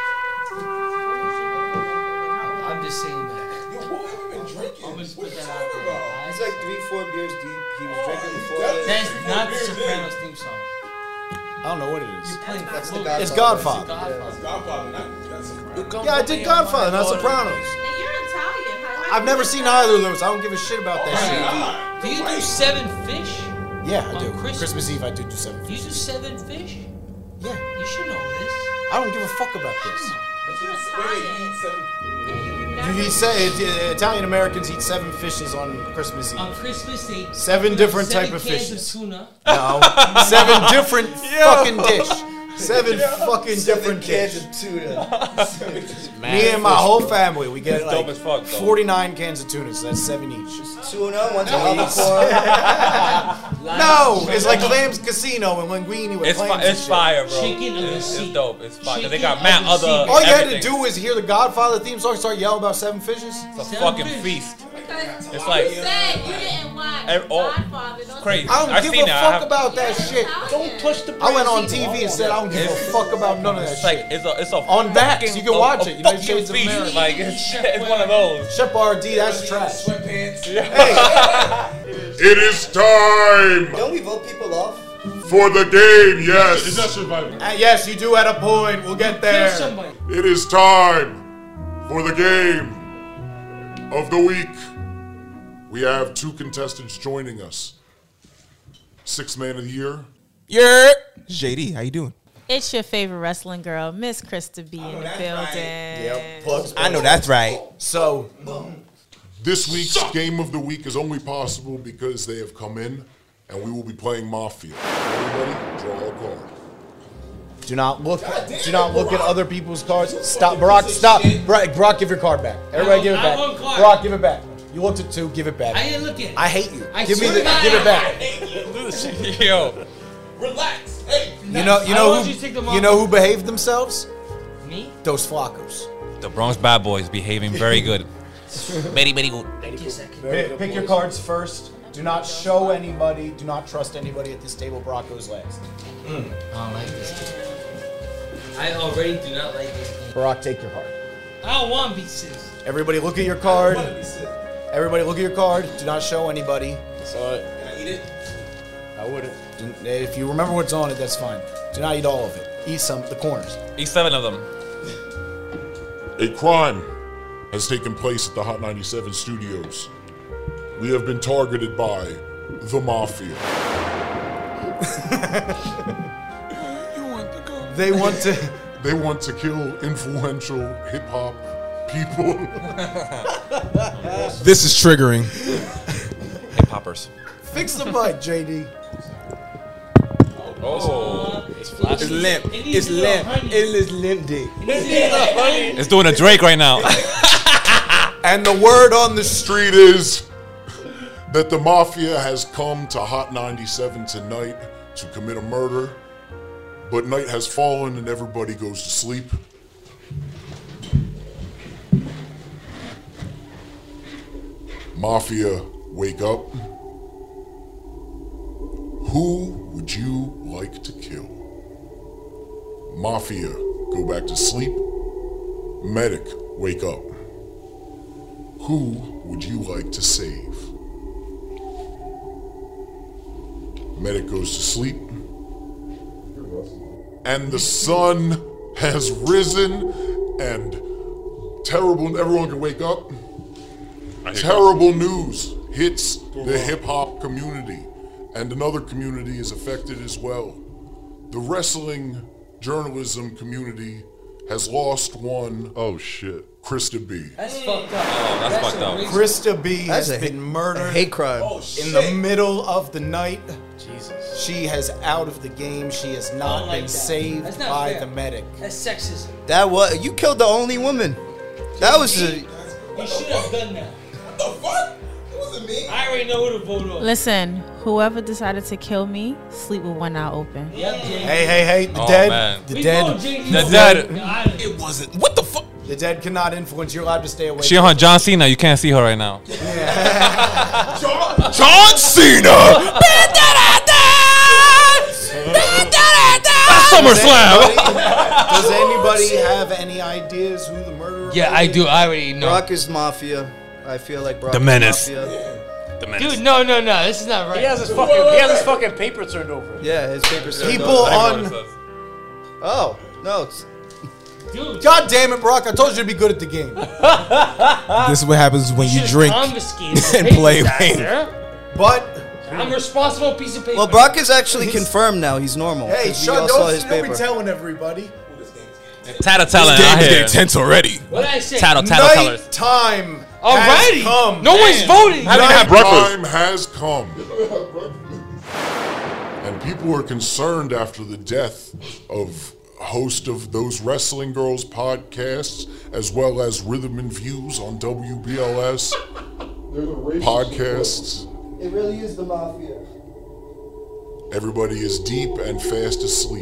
I'm just saying that. Yo, what have you been drinking? I'm just What put you that out talking there. about? He's like three, four beers deep. He was drinking before. That's- That's not the Beers Sopranos theme song. I don't know what it is. You're playing That's the Flute. Godfather. It's Godfather. Godfather. Godfather, not that's Yeah, I did Godfather, not Sopranos. And you're Italian. How- how I've never seen either of those. I don't give a shit about that shit. Do you do seven fish? Yeah, I On do. Christmas? Christmas Eve, I do do seven Do you do fishes. seven fish? Yeah, You should know this. I don't give a fuck about this. But you're Italian. You eat se- uh, Italian Americans eat seven fishes on Christmas Eve. On Christmas Day, Seven different type of cans fishes. of tuna. No, seven different fucking dish. Seven fucking Seven different cans dish. of tuna. Me and my whole family, we get It's like dope as fuck, though. forty-nine cans of tuna, so that's seven each. Tuna, one's albacore. No, it's like Lamb's Casino and Linguini with It's, clams fi- and it's shit. fire, bro. Chicken of the it's, sea. it's dope. It's fire. They Chicken got of mad the other. sea. All you had to everything. do is hear the Godfather theme song, start yelling about seven fishes. It's a Seven fucking fish. feast. Because It's like- you said you didn't watch Every- oh, Godfather. Don't crazy. I don't I've give seen a it. I fuck have- about that shit. Don't touch the. I went on T V and said I don't give a It's- fuck about none of that It's like shit. it's a it's a On Vax, fucking- you can a- watch a it. United fucking States of feast. America. Like it's, it's one of those. Chef R D, that's trash. Sweatpants. It is time Don't we vote people off? for the game, yes. It's not surviving. Uh, yes, you do at a point. We'll get there. Kill somebody. It is time for the game of the week. We have two contestants joining us. Sixth man of the year. Yeah. J D, how you doing? It's your favorite wrestling girl, Miss Krista B in the that's building. right. Yep. Plugs. I know that's right. So, This week's game of the week is only possible because they have come in, and we will be playing Mafia. Everybody, draw a card. do not look. Do not look at other people's cards. Stop, Brock. Stop, Brock. Brock, give your card back. Everybody, give it I back. want card. Brock, give it back. You looked at two. Give it back. I didn't look at it. I hate you. I Give me swear the. to God, Give it I back. Yo, Relax. Hey. You know. You I know want who. you to take them You off. know who behaved themselves? Me? Dos Flacos. the Bronx Bad Boys behaving very good. Very very good. Pick, pick your cards first. Do not show anybody. Do not trust anybody at this table. Brock goes last. I don't like this game. I already do not like this game. Brock, take your card. I don't want to be sis. Everybody, look at your card. Everybody, look at your card. Do not show anybody. So Can I eat it? I wouldn't. If you remember what's on it, that's fine. Do not eat all of it. Eat some, the corners. Eat seven of them. A crime has taken place at the Hot ninety-seven studios. We have been targeted by the Mafia. They want to. They want to kill influential hip-hop people. This is triggering. Hip hoppers. Fix the mic, J D. Oh, It's limp. It needs It's to be a limp. honey. It is limp dick. it's doing a Drake right now. And the word on the street is that the Mafia has come to Hot ninety-seven tonight to commit a murder. But night has fallen and everybody goes to sleep. Mafia, wake up. Who would you like to kill? Mafia, go back to sleep. Medic, wake up. Who would you like to save? Medic goes to sleep. And the sun has risen. and terrible. Everyone can wake up. I hear Terrible news hits the hip hop community, and another community is affected as well. The wrestling journalism community has lost one. Oh shit, Krista B. That's fucked up. Oh, that's, fucked up. Krista B That's has a been hate- murdered a hate crime. Oh, in the middle of the night. Jesus. She has out of the game. She has not like been that. saved That's not by fair. the medic. That's sexism. That was you killed the only woman. That was a, He should have done that. What the fuck? It wasn't me. I already know who to vote on. Listen, whoever decided to kill me, sleep with one eye open. Yep, J D. Hey, hey, hey! The Oh, dead, man. the We dead, vote J D. The vote dead. the island. It wasn't. What the fuck? the dead cannot influence. You're allowed to stay away. She on her John Cena. You can't see her right now. John, John Cena. SummerSlam. Does anybody have any ideas who the murderer? Yeah, I do. I already know. Brock is mafia. I feel like Brock The is menace. mafia. the menace. Dude, no, no, no. This is not right. He has his fucking he has his fucking paper turned over. Yeah, his papers. are People done. on. Oh no, it's, Dude, God damn it, Brock! I told you to be good at the game. This is what happens when you should've drink confiscated the and papers play back Wayne. there. But I'm a responsible piece of paper. well, Brock is actually confirmed now. He's normal. hey, 'cause we shut all saw don't, his don't be paper. telling everybody. Tattletale This game out is here. getting tense already. What did I say? Tattle, tattle tellers. Night time. Alrighty. Has come. No one's voting. Haven't even had breakfast. Time has come. And people are concerned after the death of host of those Wrestling Girls podcasts, as well as Rhythm and Views on W B L S podcasts. It really is the mafia. Everybody is deep and fast asleep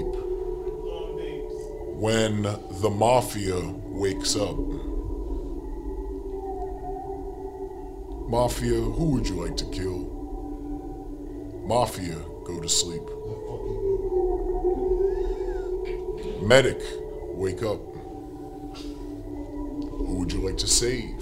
when the mafia wakes up. Mafia, who would you like to kill? Mafia, go to sleep. Medic, wake up. Who would you like to save?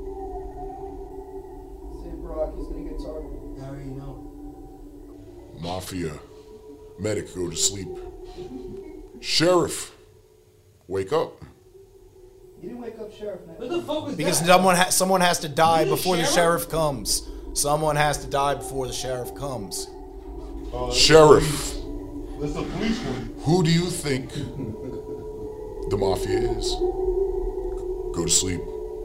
Say Brock, he's gonna get targeted. I already know. Mafia, medic, go to sleep. Sheriff, wake up. You didn't wake up, Sheriff. Man. What the fuck was Because that? someone ha- someone has to die You the before the sheriff? sheriff comes. Someone has to die before the sheriff comes. Sheriff, That's the police one. who do you think the mafia is? Go to sleep.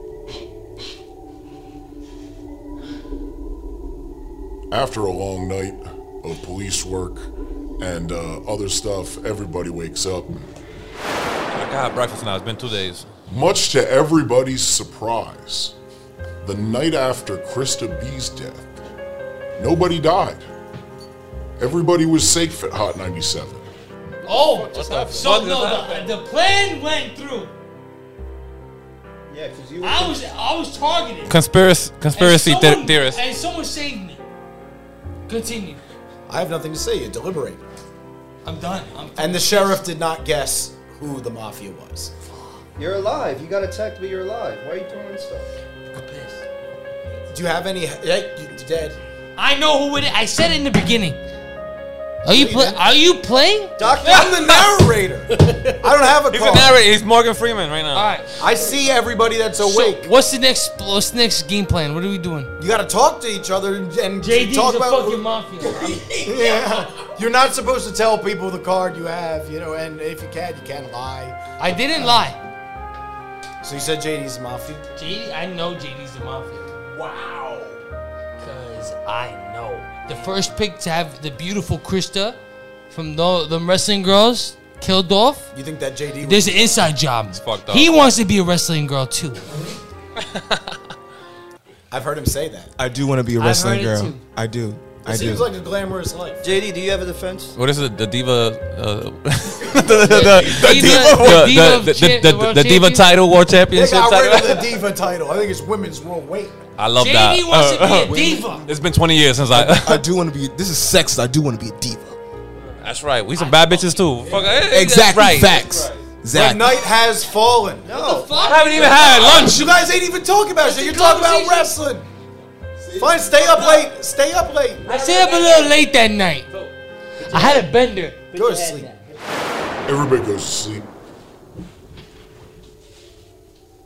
After a long night of police work and uh, other stuff, everybody wakes up. I got breakfast now. It's been two days. Much to everybody's surprise, the night after Krista B's death, nobody died. Everybody was safe at Hot ninety-seven. Oh, the so fuck no, is the, the plan went through. Yeah, because you were. I was, I was targeted. Conspiracy, conspiracy And the- someone- theorist. And someone saved me. Continue. I have nothing to say. You deliberate. I'm done. I'm And the sheriff did not guess who the mafia was. You're alive. You got attacked, but you're alive. Why are you throwing stuff? I'm pissed. Do you have any? Yeah, you're dead. I know who it is. I said it in the beginning. Are you play? Are you playing? Doctor, I'm the narrator. I don't have a He's car. the narrator. He's Morgan Freeman right now. All right. I see everybody that's awake. So what's the next? What's the next game plan? What are we doing? You got to talk to each other and, and J D's talk a about. fucking mafia. Yeah, you're not supposed to tell people the card you have, you know. And if you can, you can't lie. I didn't lie. So you said J D's mafia. J D, I know J D's the mafia. Wow. Cause I know the first pick to have the beautiful Krista from the the wrestling girls killed off. You think that J D? There's an inside job. It's fucked up. He wants to be a wrestling girl too. I've heard him say that. I do want to be a I've wrestling heard it girl. too. I do. I It do. seems like a glamorous life. J D, do you have a defense? What is it? The diva, uh, The, the, the, diva, the, of the, cha- the, world the diva champion? title, war They championship got rid title. of the diva title. I think it's women's worldweight. I love J D that. wants to Uh, be a diva. It's been twenty years since I. I do want to be. This is sexist. I do want to be a diva. That's right. We some bad bitches too. Fuck, eh, that's Exactly. right. Facts. The Exactly. night has fallen. No. I haven't even had lunch. You guys ain't even talking about shit. You're talking about wrestling. Fine, stay up late. Stay up late. I stayed up a little late that night. I had a bender. Go to sleep. Everybody goes to sleep.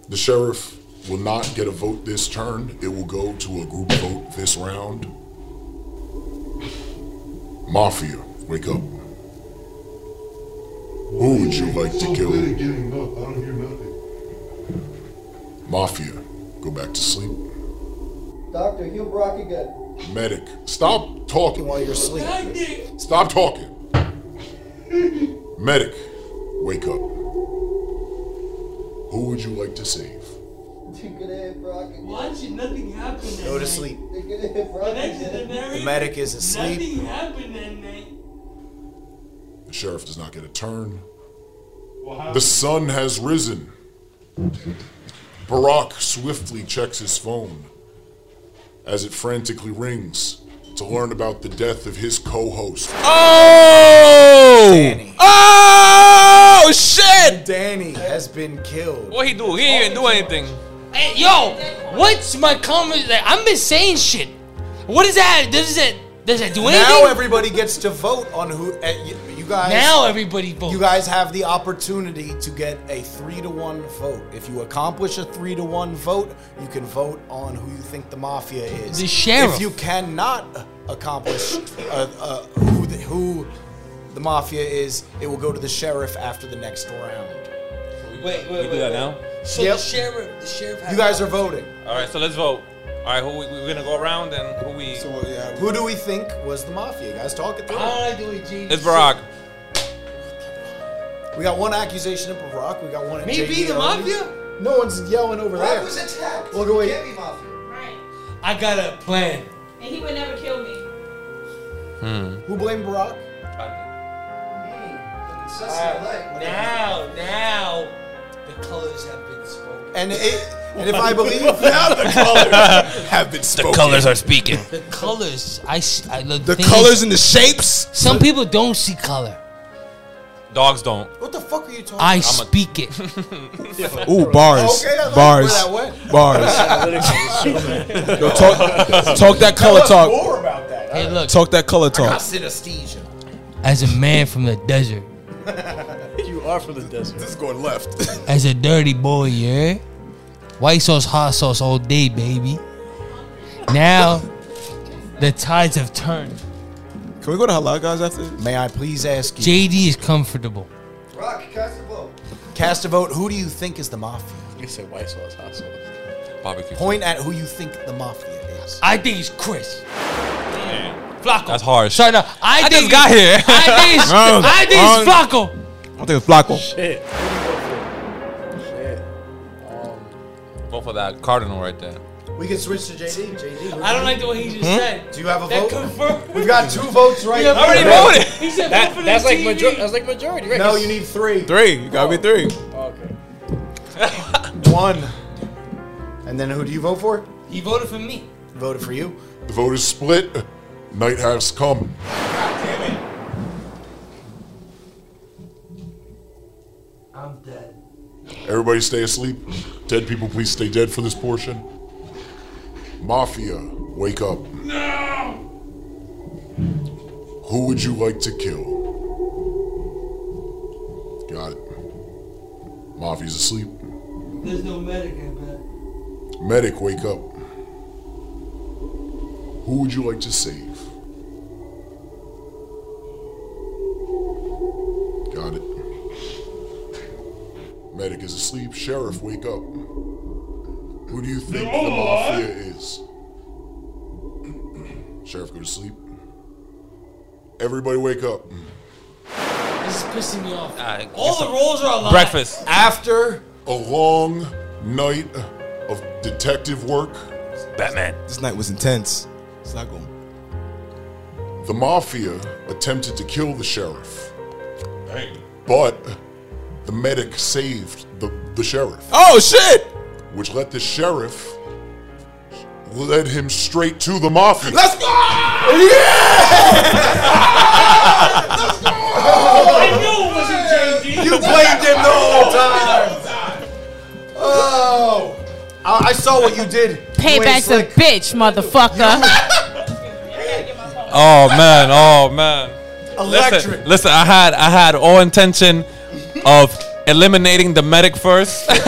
The sheriff will not get a vote this turn. It will go to a group vote this round. Mafia, wake up. Who would you like to kill? Mafia, go back to sleep. Doctor, heal Brock again. Medic, stop talking while you're asleep. Stop talking. Medic, wake up. Who would you like to save? You're gonna hit Brock again. Watch it, nothing happened. Go to sleep. You're gonna hit Brock again. The medic is asleep. Nothing happened that night. The sheriff does not get a turn. The sun has risen. Barack swiftly checks his phone as it frantically rings to learn about the death of his co-host. Oh! Danny. Oh, shit! Danny has been killed. What he do? He ain't even do anything. Hey, yo, what's my comment? Like, I've been saying shit. What is that? Does it does it do anything? Now everybody gets to vote on who. Uh, you, you guys. Now everybody votes. You guys have the opportunity to get a three to one vote. If you accomplish a three to one vote, you can vote on who you think the mafia is. The sheriff. If you cannot accomplish uh, uh, who the, who the mafia is, it will go to the sheriff after the next round. Wait, wait, We wait. do that now? So Yep. the sheriff, the sheriff. Has You guys are voting. All right, so let's vote. All right, who we, we're gonna go around and who we? So yeah, who do we think was the mafia? You guys talk it through. How do I do it, G? It's Barack. We got one accusation of Barack. We got one. at Me J D be the already. mafia? No one's yelling over Brock there. was attacked. Look away. Can't be Mafia. Right. I got a plan. And he would never kill me. Who blamed Barack? Alright, now, now, the colors have been spoken. And it, and if I believe now the colors have been spoken. The colors are speaking. The colors, I, s- I look. The colors and the shapes. Some people don't see color. Dogs don't. what the fuck are you talking? I I'm a- speak it. Ooh, bars. Okay, I like bars. where that went. Bars. Yo, talk, talk that color talk. More about that. Hey, look. Talk that color I got talk. synesthesia. As a man from the desert, You are from the desert. This is going left. as a dirty boy, yeah. White sauce, hot sauce all day, baby. Now, the tides have turned. Can we go to Halal guys after? May I please ask you? J D is comfortable. Brock, cast a vote. Cast a vote. Who do you think is the mafia? You said white sauce, hot sauce. Barbecue. Point at who you think the mafia is. I think it's Chris. Flacco. That's harsh. Sorry, no. I, I think just got here. I think it's, Wrong. I think it's Flacco. I think it's Flacco. Shit. Shit. Vote for that cardinal right there. We can switch to J D. J D. I don't like the way he just said. Do you have a That vote? confirmed. We've got two votes right Yeah, now. I already voted. He said That, vote for that's the like T V. major- That's like majority, right? No, you need three. Three. You gotta be three. Okay. One. And then who do you vote for? He voted for me. Voted for you. The vote is split. Night has come. I'm dead. Everybody stay asleep. Dead people, please stay dead for this portion. Mafia, wake up. No! Who would you like to kill? Got it. Mafia's asleep. There's no medic, I bet. Medic, wake up. Who would you like to save? Got it. Medic is asleep. Sheriff, wake up. Who do you think the mafia is? Sheriff, go to sleep. Everybody wake up. This is pissing me off. Uh, All get the some roles are alive. Breakfast. After a long night of detective work, Batman. This night was intense. It's not going. the mafia attempted to kill the sheriff. But the medic saved the, the sheriff. Oh, shit! Which let the sheriff led him straight to the mafia. Let's go! I knew it wasn't J D. you blamed him the whole time. Oh, I, I saw what you did. You ain't Payback's a slick. bitch, motherfucker. Oh man, oh man. Electric. Listen, listen, I had I had all intention of eliminating the medic first. Oh,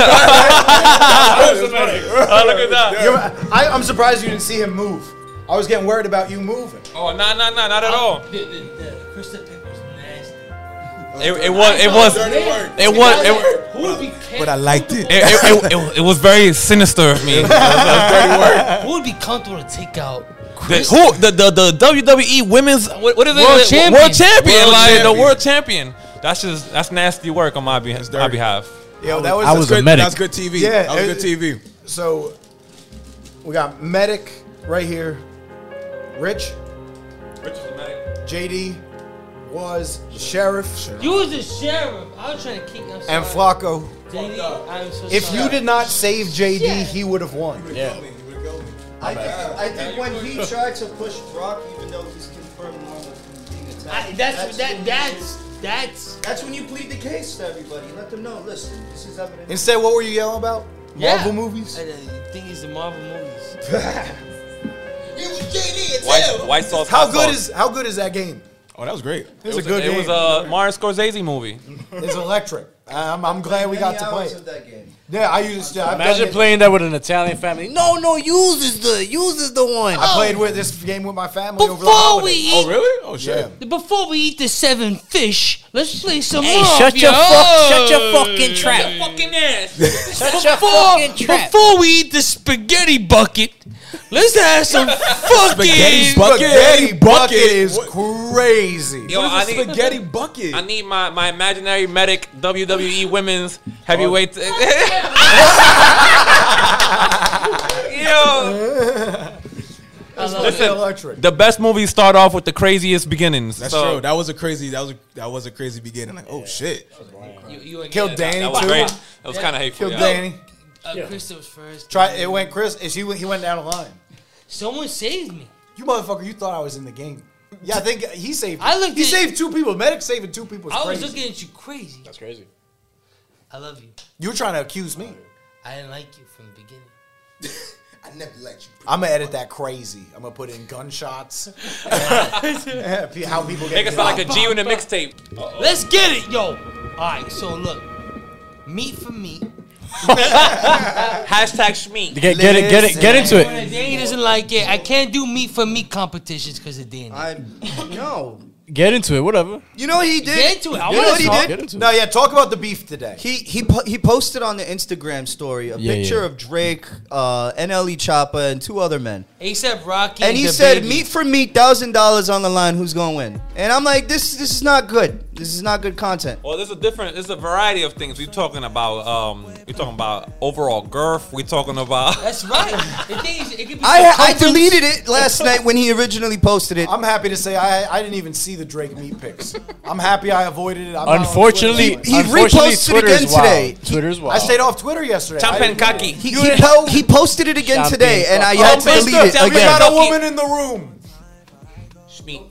look at that. You're- I, I'm surprised you didn't see him move. I was getting worried about you moving. Oh, no, no, no, not at all. The, the, the Krista Pick was nasty. It, it was, it was, it was, it, Who would be But I liked it. it, it, it, it, it was very sinister of me. Who would be comfortable to take out The, who the, the the W W E women's what, what is it? World champion. World champion, World like champion. the world champion. That's just that's nasty work on my, beha- my behalf. Yo, that was, I was that's a good. medic. That's good T V. Yeah, that was it- good T V. So we got medic right here. Rich. Rich is the medic. J D was the sheriff. You was the sheriff. I was trying to kick up. And Flacco. J D, I'm so If sorry. you did not save J D, he would have won. Yeah. I think, I think when he tried to push Brock, even though he's confirmed wrong with him being attacked, I, that's that when that's that's that's when you plead the case to everybody. Let them know. Listen, this is evidence. Instead, what were you yelling about? Yeah. Marvel movies? I, I think it's the Marvel movies. White, white sauce. How hot good sauce. is how good is that game? Oh, that was great. It's It a good It game. was a Martin Scorsese movie. It's electric. I'm, I'm glad we got to play hours it. of that game. Yeah, I used to. I've done Imagine it. playing that with an Italian family. No, no, use is the use is the one. I played with this game with my family over the Before holidays. we Oh, eat, really? Oh, shit. Yeah. before we eat the seven fish, let's play some Hey, more. shut your fuck, shut your fucking trap. Fucking ass. Shut your Before, fucking trap. before we eat the spaghetti bucket, let's have some fucking Spaghetti bucket. Spaghetti bucket bucket. is What- crazy. Yo, What I is a need, spaghetti bucket? I need my, my imaginary medic W W E women's heavyweight. Yo. Listen, electric. the best movies start off with the craziest beginnings. That's So, true. That was a crazy. That was a that was a crazy beginning. Like, oh shit. You, you ain't Killed get Danny That was too. great. That was kind of hateful. Killed Yeah. Danny. Uh, Krista was first. Try it went Chris. Is he he went down the line. Someone saved me. You motherfucker, you thought I was in the game. Yeah, I think he saved. I looked He at- saved two people. Medic saving two people is I was crazy. looking at you crazy. That's crazy. I love you. You were trying to accuse me. I didn't like you from the beginning. I never liked you. I'm gonna edit that crazy. I'm gonna put in gunshots. How people get Make it sound like a G in a mixtape. Let's get it, yo. All right, so look, meat for meat. Hashtag Shmeet. Get get it get it get into it. Danny doesn't like it. I can't do meat for meat competitions because of Danny. I no. Get into it. Whatever. You know what he did? Get into it. I You know wanna what he talk. did? Get into it. No, yeah. Talk about the beef today. He he po- he posted on the Instagram story a Yeah, picture yeah. of Drake, uh, N L E Choppa, and two other men. A$AP Rocky. And he the said, baby. "Meat for meat, thousand dollars on the line. Who's gonna win?" And I'm like, "This this is not good. This is not good content." Well, there's a different, there's a variety of things. We're talking about, um, we're talking about overall girth. We're talking about. That's right. The thing is, it could be I I circumference. deleted it last night when he originally posted it. I'm happy to say I I didn't even see the Drake meat pics. I'm happy I avoided it. I'm not on Unfortunately, Twitter. He unfortunately, reposted Twitter again is wild. today. Twitter's wild. I stayed off Twitter yesterday. I Champagne didn't- cocky. he he, po- he posted it again Champagne today, and I cock. had Oh, to mister, delete it we again. got a woman in the room. Shmeet.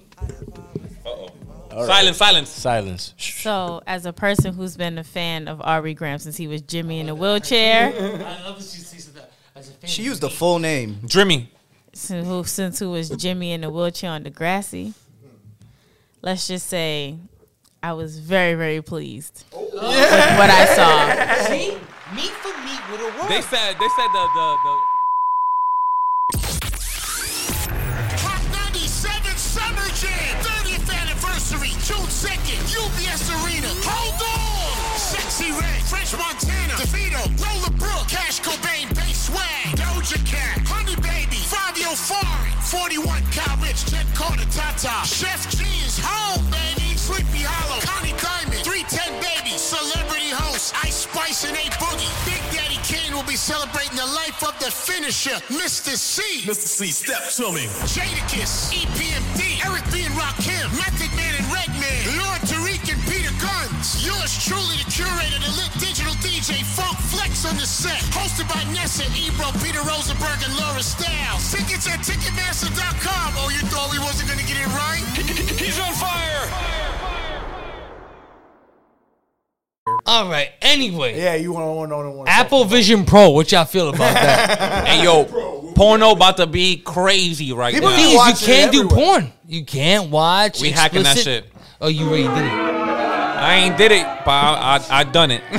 Uh-oh. Silence, silence. Silence. So, as a person who's been a fan of Ari Graham since he was Jimmy in the wheelchair, I love that she sees that as a fan. She used the full name. Drimmy. since who, since who was Jimmy in the wheelchair on Degrassi, let's just say I was very, very pleased with what I saw. See, meat for meat would have worked. They said, they said the, the, the. Hot ninety-seven Summer Jam, thirtieth anniversary, June second, U B S Arena. Hold on! Sexy Red, French Montana, DeVito, Lola Brooke, Cash Cobain, Bass Swag, Doja Cat, Honey Baby, Fabio Foreign, forty-one Cal Rich, Ted Carter, Tata, Chef G is home, baby, Sleepy Hollow, Connie Diamond, three ten Baby, Celebrity Host, Ice Spice and A Boogie. Big Daddy Kane will be celebrating the life of the finisher, Mister C. Mister C, step to me. Jadakiss, E P M D, Eric B. and Rakim, Method Man and Redman, Lord Tariq and Peter Guns. Yours truly, the curator, the lit digital D J, Funk Flex on the set. Hosted by Nessa, Ebro, Peter Rosenberg, and Laura Stiles. Tickets at Ticketmaster dot com. Oh, you thought we wasn't going to get it right? He's on fire. All right. Anyway, Yeah, you want to know one. Apple Vision Pro. What y'all feel about that? Hey, yo, porno about to be crazy right People now. The thing is, watching you can't it do everywhere. porn. You can't watch. We hacking that explicit- shit. Oh, you already did it. I ain't did it, but I I, I done it.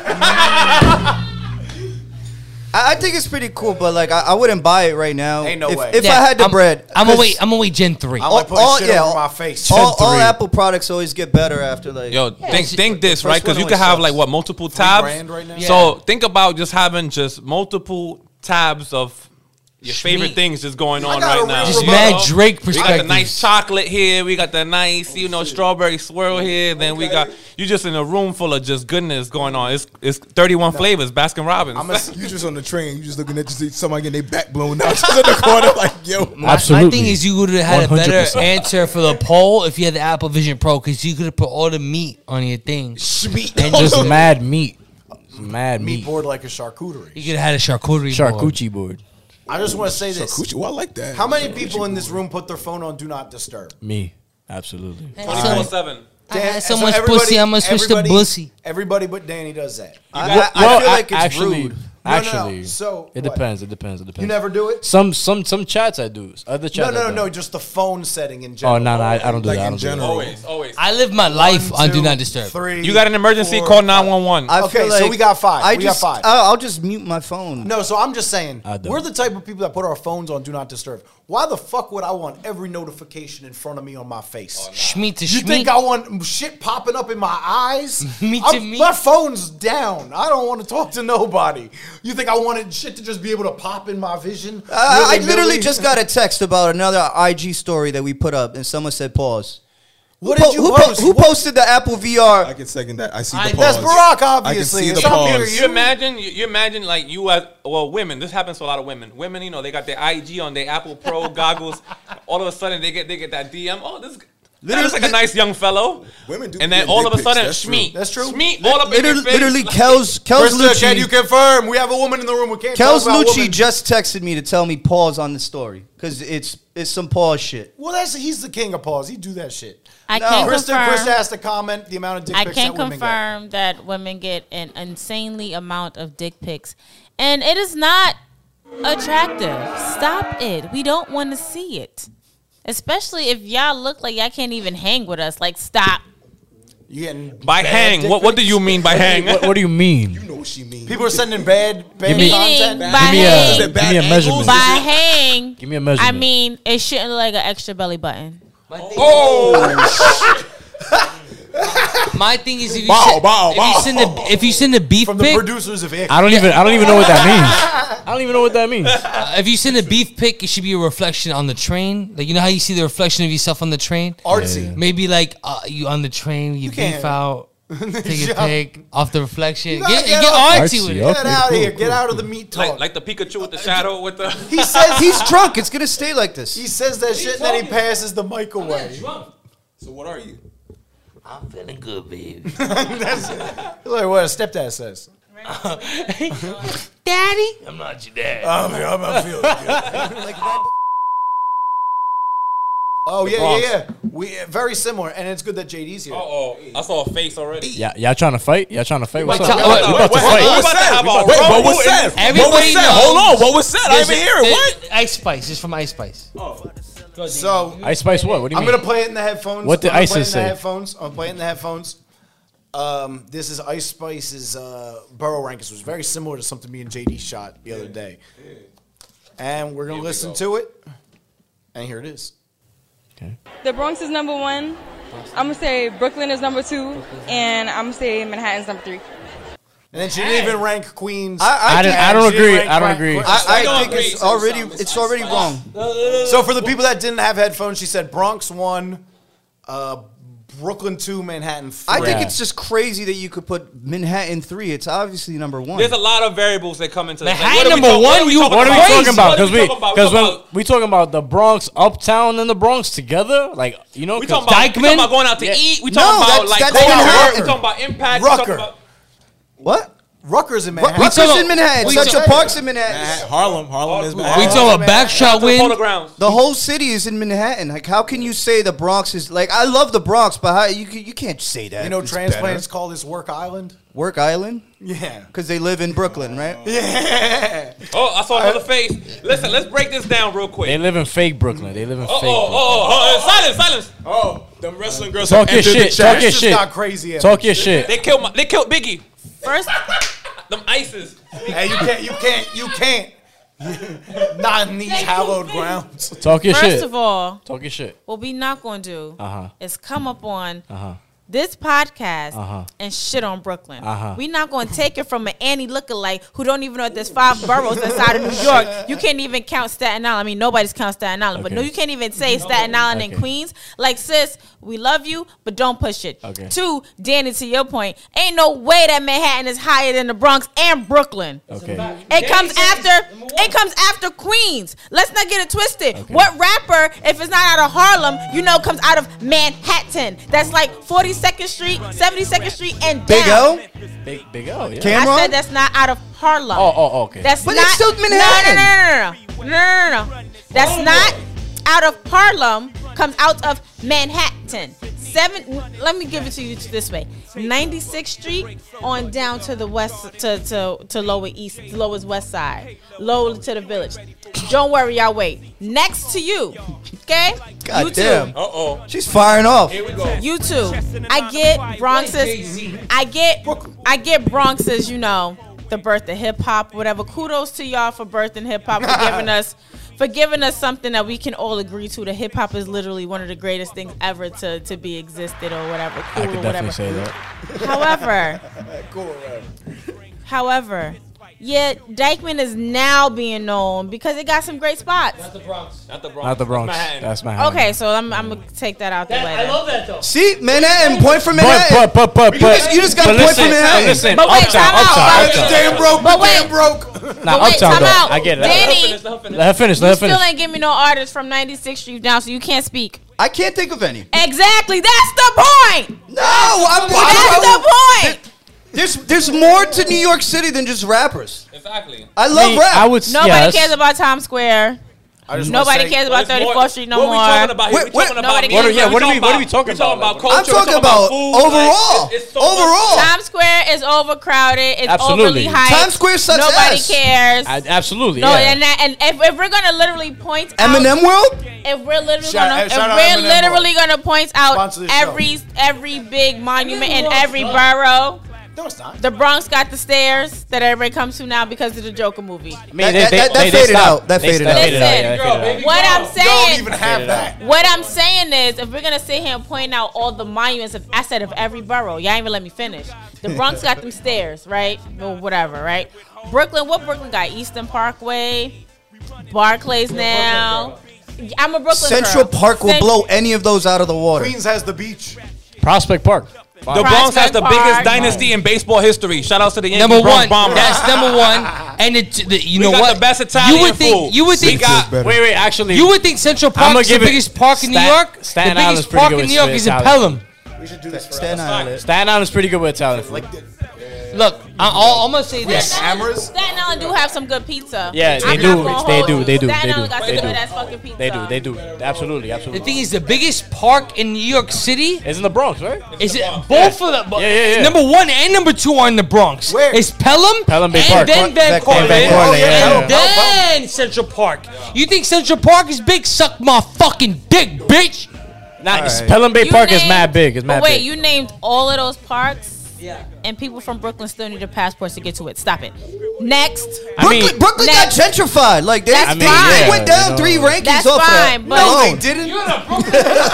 I, I think it's pretty cool, but like I, I wouldn't buy it right now. Ain't no if, way. If Yeah, I had the I'm, bread, I'm gonna 'cause wait. I'm gonna wait Gen three. I'm gonna put shit over my face. All, Gen all three. Apple products always get better after like. Yo, think think this, first right? Because one you can always have sucks. like what multiple Three tabs. grand right now? So think about just having just multiple tabs of your favorite Schmeat. things just going on got a right now. real Just You mad know? Drake We got the perspective. nice chocolate here. We got the nice, you know, strawberry swirl here. Then we got you just in a room full of just goodness going on. It's it's thirty-one flavors, Baskin Robbins. I'm a, You just on the train. You just looking at just somebody getting their back blown out. Just in the corner, like yo. My, Absolutely. my thing is, you would have had a one hundred better percent. answer for the poll if you had the Apple Vision Pro, because you could have put all the meat on your thing. Schmeat. And Just just mad meat. Mad meat meat. board like a charcuterie. you could have had a charcuterie board. Charcuterie board. I just want to say this. Coochie. Well, I like that. How many people in this room put their phone on Do Not Disturb? Me. Absolutely. twenty-four seven. I had and so so much everybody- pussy, I'm gonna switch to everybody- bussy. Everybody but Danny does that. I, got- I, I Well, feel like a- it's actually, rude. No, no, no. Actually, So, it what? depends. It depends. It depends. You never do it? Some some some chats I do. Other chats. No, I no, no, don't. no. Just the phone setting in Oh general. no, no, I, I don't do Like that. I in don't do that. general. Always, always. I live my life One, on Do two, Not Disturb. Three, You got an emergency? four, Call five. nine one one. I Okay, feel so like we got five. I We got just, five. I'll, I'll just mute my phone. No, so I'm just saying, I don't. we're the type of people that put our phones on Do Not Disturb. Why the fuck would I want every notification in front of me on my face? Schmeat to You schmeat. think I want shit popping up in my eyes? Me to I'm- me. My phone's down. I don't want to talk to nobody. You think I wanted shit to just be able to pop in my vision? Uh, I Willy-nilly? literally just got a text about another I G story that we put up, and someone said pause. What who did you who post? who What- posted the Apple V R? I can second that. I see I- the That's pause. Barack, I can obviously. see the It's not pause. You imagine, you, you imagine like you as well, women. This happens to a lot of women. Women, you know, they got their I G on their Apple Pro goggles. All of a sudden, they get they get that D M. Oh, this that looks like a nice young fellow. Women do And then get all dick of a sudden, pics. That's true. Schmeat. That's true. Schmeat all up in Literally, your face. literally Like- Kel's Kel's Krista, can you Lucci. confirm? We have a woman in the room. We can't Kel's talk about Lucci women. just texted me to tell me pause on the story because it's it's some pause shit. Well, that's he's the king of pause. He do that shit. I No, can't Krista, confirm. Krista has to comment the amount of dick I pics can that women get. confirm that women get an insanely amount of dick pics, and it is not attractive. Stop it. We don't want to see it, especially if y'all look like y'all can't even hang with us. Like, stop. You getting By bad hang. dick What what do pics? you mean by hang? What, what do you mean? You know what she means. People are sending bad, bad Give me- content. Meaning by Give me a hang. give me a measurement. By hang. Give me a measurement. I mean, it shouldn't look like an extra belly button. Oh, My thing is, if you, Bow, send, bow, if, bow. you send the if you send a beef From the pic, producers of Ick. I don't even I don't even know what that means. I don't even know what that means. uh, if you send a beef pic, it should be a reflection on the train. Like, you know how you see the reflection of yourself on the train? Artsy. Maybe like uh, you on the train, you, beef can't. out, take a Shut- pic off the reflection. You gotta Get, get get off- artsy with it. Artsy, Get okay, out of cool, here. cool, Get out of the meat talk. like like the Pikachu with the shadow with the. he says He's drunk. It's gonna stay like this. he says that shit and then he passes the mic away. So what are you? I'm feeling good, baby. That's like what a stepdad says. Daddy, I'm not your dad. I'm, I'm, I'm feeling good. Like, oh yeah, yeah, yeah. We very similar, and it's good that J D's here. Oh, I saw a face already. Yeah, y'all trying to fight? Y'all trying to fight? What's Wait, up? tell- We wait, about to wait, fight. wait, what was said? Wait, Wait, what what was was said? What was Everybody said? knows- Hold on. What was said? I There's didn't a- hear it. there's- What? Ice Spice. It's from Ice Spice. So Ice Spice what? What do you I'm mean? gonna play it in the headphones. What did I'm gonna Ice play it in say? the headphones. I'm gonna play it in the headphones. Um, this is Ice Spice's uh, Burrow Rankings. It was very similar to something me and J D shot the other day. And we're gonna listen to it. And here it is. The Bronx is number one. I'm gonna say Brooklyn is number two, and I'm gonna say Manhattan's number three. And then she didn't even rank Queens. I didn't- I And don't she didn't agree. rank I don't Crack- agree. Crack- I, I don't think agree. it's already it's already wrong. So for the people that didn't have headphones, she said Bronx one, uh, Brooklyn two, Manhattan three. I think it's just crazy that you could put Manhattan three. It's obviously number one. There's a lot of variables that come into this. Manhattan Like, what are we number talk- what one? are we You- talking What are we about? talking about? What are Because we we talking about? because We when talking about- we talking about the Bronx, Uptown, and the Bronx together, like you know, We 'cause- talking about, we Dykeman? talking about going out to Yeah. eat. We No, talking about that's- like that's going out to Manhattan. work. We talking about impact. We talking Rucker. about- What? Rutgers in Manhattan. Rutgers talking- in Manhattan. we Central talking- Park's in Manhattan. Harlem. Harlem is We bad. talking about backshot win. Polo grounds. The whole city is in Manhattan. Like, how can you say the Bronx is like? I love the Bronx, but how you can- you can't say that. You know, it's transplants better. call this Work Island. Work Island Yeah. because they live in Brooklyn, right? Yeah. Oh, I saw another face. Listen, let's break this down real quick. they live in fake Brooklyn. They live in Oh, fake. oh, Brooklyn. oh, oh, oh, silence, silence. Oh. Them wrestling girls Talk have your entered the shit. chat. Talk your This shit. just got crazy. Talk your shit. They killed my, they killed Biggie. First, Them ISIS. Hey, you can't, you can't, you can't. Not in these hallowed grounds. Talk your first shit. of all, Talk your shit. what we not gonna do Uh-huh. is come up on Uh-huh. this podcast Uh-huh. and shit on Brooklyn. Uh-huh. We not gonna take it from an Annie lookalike who don't even know that there's five boroughs inside of New York. You can't even count Staten Island. I mean, nobody's count Staten Island, but Okay. no, you can't even say Staten Island Okay. and Queens. Like, sis, we love you, but don't push it. Okay. Two, Danny, to your point, ain't no way that Manhattan is higher than the Bronx and Brooklyn. Okay. It comes after. It comes after Queens. Let's not get it twisted. What rapper, if it's not out of Harlem, you know, comes out of Manhattan? That's like forty-second Street, seventy-second Street, and Big down. L? Big, big L, yeah. I Cameron? said that's not out of Harlem. Oh, oh, okay. That's But not. it's still Manhattan. No, no, no, no, no, no, no, no, no. That's not out of Harlem. Comes out of Manhattan. Seven. Let me give it to you this way: ninety-sixth Street on down to the west, to to to lower east, lowest west side, low to the village. Don't worry, I'll wait. Next to you, okay? God you damn. too. Uh oh. She's firing off. Here we go. You too. I get Bronx's. I get. I get Bronx's. You know, the birth of hip hop, whatever. Kudos to y'all for birthing hip hop, for giving us, for giving us something that we can all agree to. That hip hop is literally one of the greatest things ever to to be existed or whatever. Cool I or could whatever. definitely say that. However, however, yeah, Dykeman is now being known because it got some great spots. Not the Bronx. Not the Bronx. Not the Bronx. Manhattan. That's Manhattan. Okay, so I'm I'm gonna take that out the That, way. I then. love that though. See, Manhattan, point for But, Manhattan. but, but, but, You but, just- you just got but a point listen, for Manhattan. but listen, But wait, uptown, time out. uptown, But- uptown. Damn broke, But but wait. damn broke. Nah, But wait, uptown time though. out. I get it. Danny, Let her finish. Let her you still finish. ain't give me no artists from ninety-sixth Street down, so you can't speak. I can't think of any. Exactly, that's the point. No, I'm, That's the point. There's there's more to New York City than just rappers. Exactly. I love Me, rap. I would. Nobody yes. cares about Times Square. I just wanna Nobody say- cares But about it's more- thirty-fourth Street no what more. we talking about here? Wait, We talking wait, about nobody music. cares. What are- yeah, what are we- talking what are we about- talking we talking about? about culture. I'm we talking about food, overall. like, it's- it's so Overall. Times Square is overcrowded. It's Absolutely. overly hyped. Times Square sucks Nobody ass. cares. I, absolutely. no, yeah. and that, and if, if we're gonna literally point out, Eminem World? if we're literally Shout- gonna, hey, if shout out we're Eminem literally gonna point out Sponsor the show. every every big monument in Eminem every World borough, No, it's not. the Bronx got the stairs that everybody comes to now because of the Joker movie. I mean, That- they, that- they, that they, they faded stopped. out. That They- faded that out. faded Listen, yeah, that faded out. What I'm Don't saying, even have that. what I'm saying is, if we're gonna sit here and point out all the monuments of, I said of every borough, y'all ain't even let me finish. The Bronx got them stairs, right? Or whatever, right? Brooklyn, what Brooklyn got? Eastern Parkway, Barclays now. I'm a Brooklyn Central girl. Park will Cent- blow any of those out of the water. Queens has the beach. Prospect Park. The Bronx has the Prospect biggest Park. dynasty in baseball history. Shout outs to the Yankees. Number Bronx one. Bombers. That's number one. And it, the, you We know got what? the best Italian you would think. food. You would We think. got- Wait, wait. Actually, You would think Central Park I'ma is the give it- biggest park in New Stat- York. Staten the Island's biggest pretty park good in with New York is in Italian. Pelham. We should do this for Staten Island. Staten Island's pretty good with Italian food. Look, I, I'll, I'm gonna say this. Cameras? Staten Island do have some good pizza. Yeah, they I'm do. not gonna They hold do. you. They do. Staten They Island do. got They some do. good ass fucking pizza. They do. They do. Absolutely. The Absolutely. thing is, the biggest park in New York City It's in the Bronx, right? is it both of them. Yeah, yeah, yeah. Number one and number two are in the Bronx. Where? It's Pelham, Pelham Bay and Park. then Van Van- Cortlandt, Van Cortlandt, yeah. and then Central Park. You think Central Park is big? Suck my fucking dick, bitch. Nah, All right. Pelham Bay You Park is named- mad big. It's mad But wait, big. you named all of those parks. Yeah. And people from Brooklyn still need their passports to get to it. Stop it. Next. I mean, Brooklyn, Brooklyn got Next. gentrified. Like they, That's they, fine. they Yeah, went down you know. three rankings That's off fine, that. but- No, They didn't. You're a Brooklyn.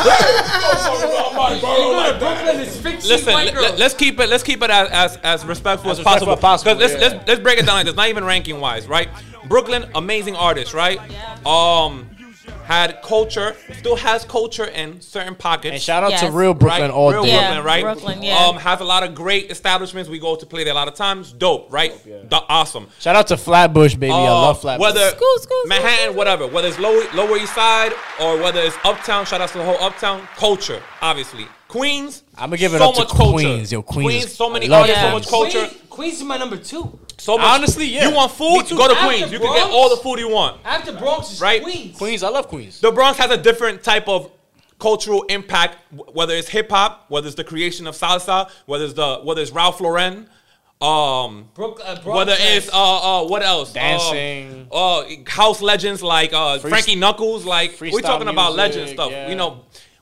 You're a Brooklyn is fixing Listen, white let, girls. us keep it. Let's keep it as as, as respectful As as, respectful possible. as possible, 'Cause let's, yeah. let's let's break it down like this. Not even ranking wise, right? Brooklyn, amazing artist, right? Um, had culture, still has culture in certain pockets. And shout out Yes. to real Brooklyn right? all Real day. Yeah, Brooklyn, right? Brooklyn, yeah. Um, has a lot of great establishments. We go to play there a lot of times. Dope, right? Do- awesome. Shout out to Flatbush, baby. I Uh, love Flatbush. Whether School, school, Manhattan, school. whatever, whether it's lower, lower East Side or whether it's Uptown, shout out to the whole Uptown culture, obviously. Queens, I'ma give it so up to much culture. Queens. Yo, Queens is- so many I love artists, so Queens. much culture, Queens, Queens is my number two. so much. Honestly, yeah. You want food? Me too. Go to After Queens. You can get Bronx? all the food you want. After Bronx is Right? Queens. Queens, I love Queens. The Bronx has a different type of cultural impact, wh- whether it's hip hop, whether it's the creation of salsa, whether it's the whether it's Ralph Lauren, um, Brook, uh, Bronx whether has- it's uh uh what else? Dancing. Uh, uh house legends like uh Freest- Frankie Knuckles, like we're freestyle talking about music, legend stuff. yeah. You know,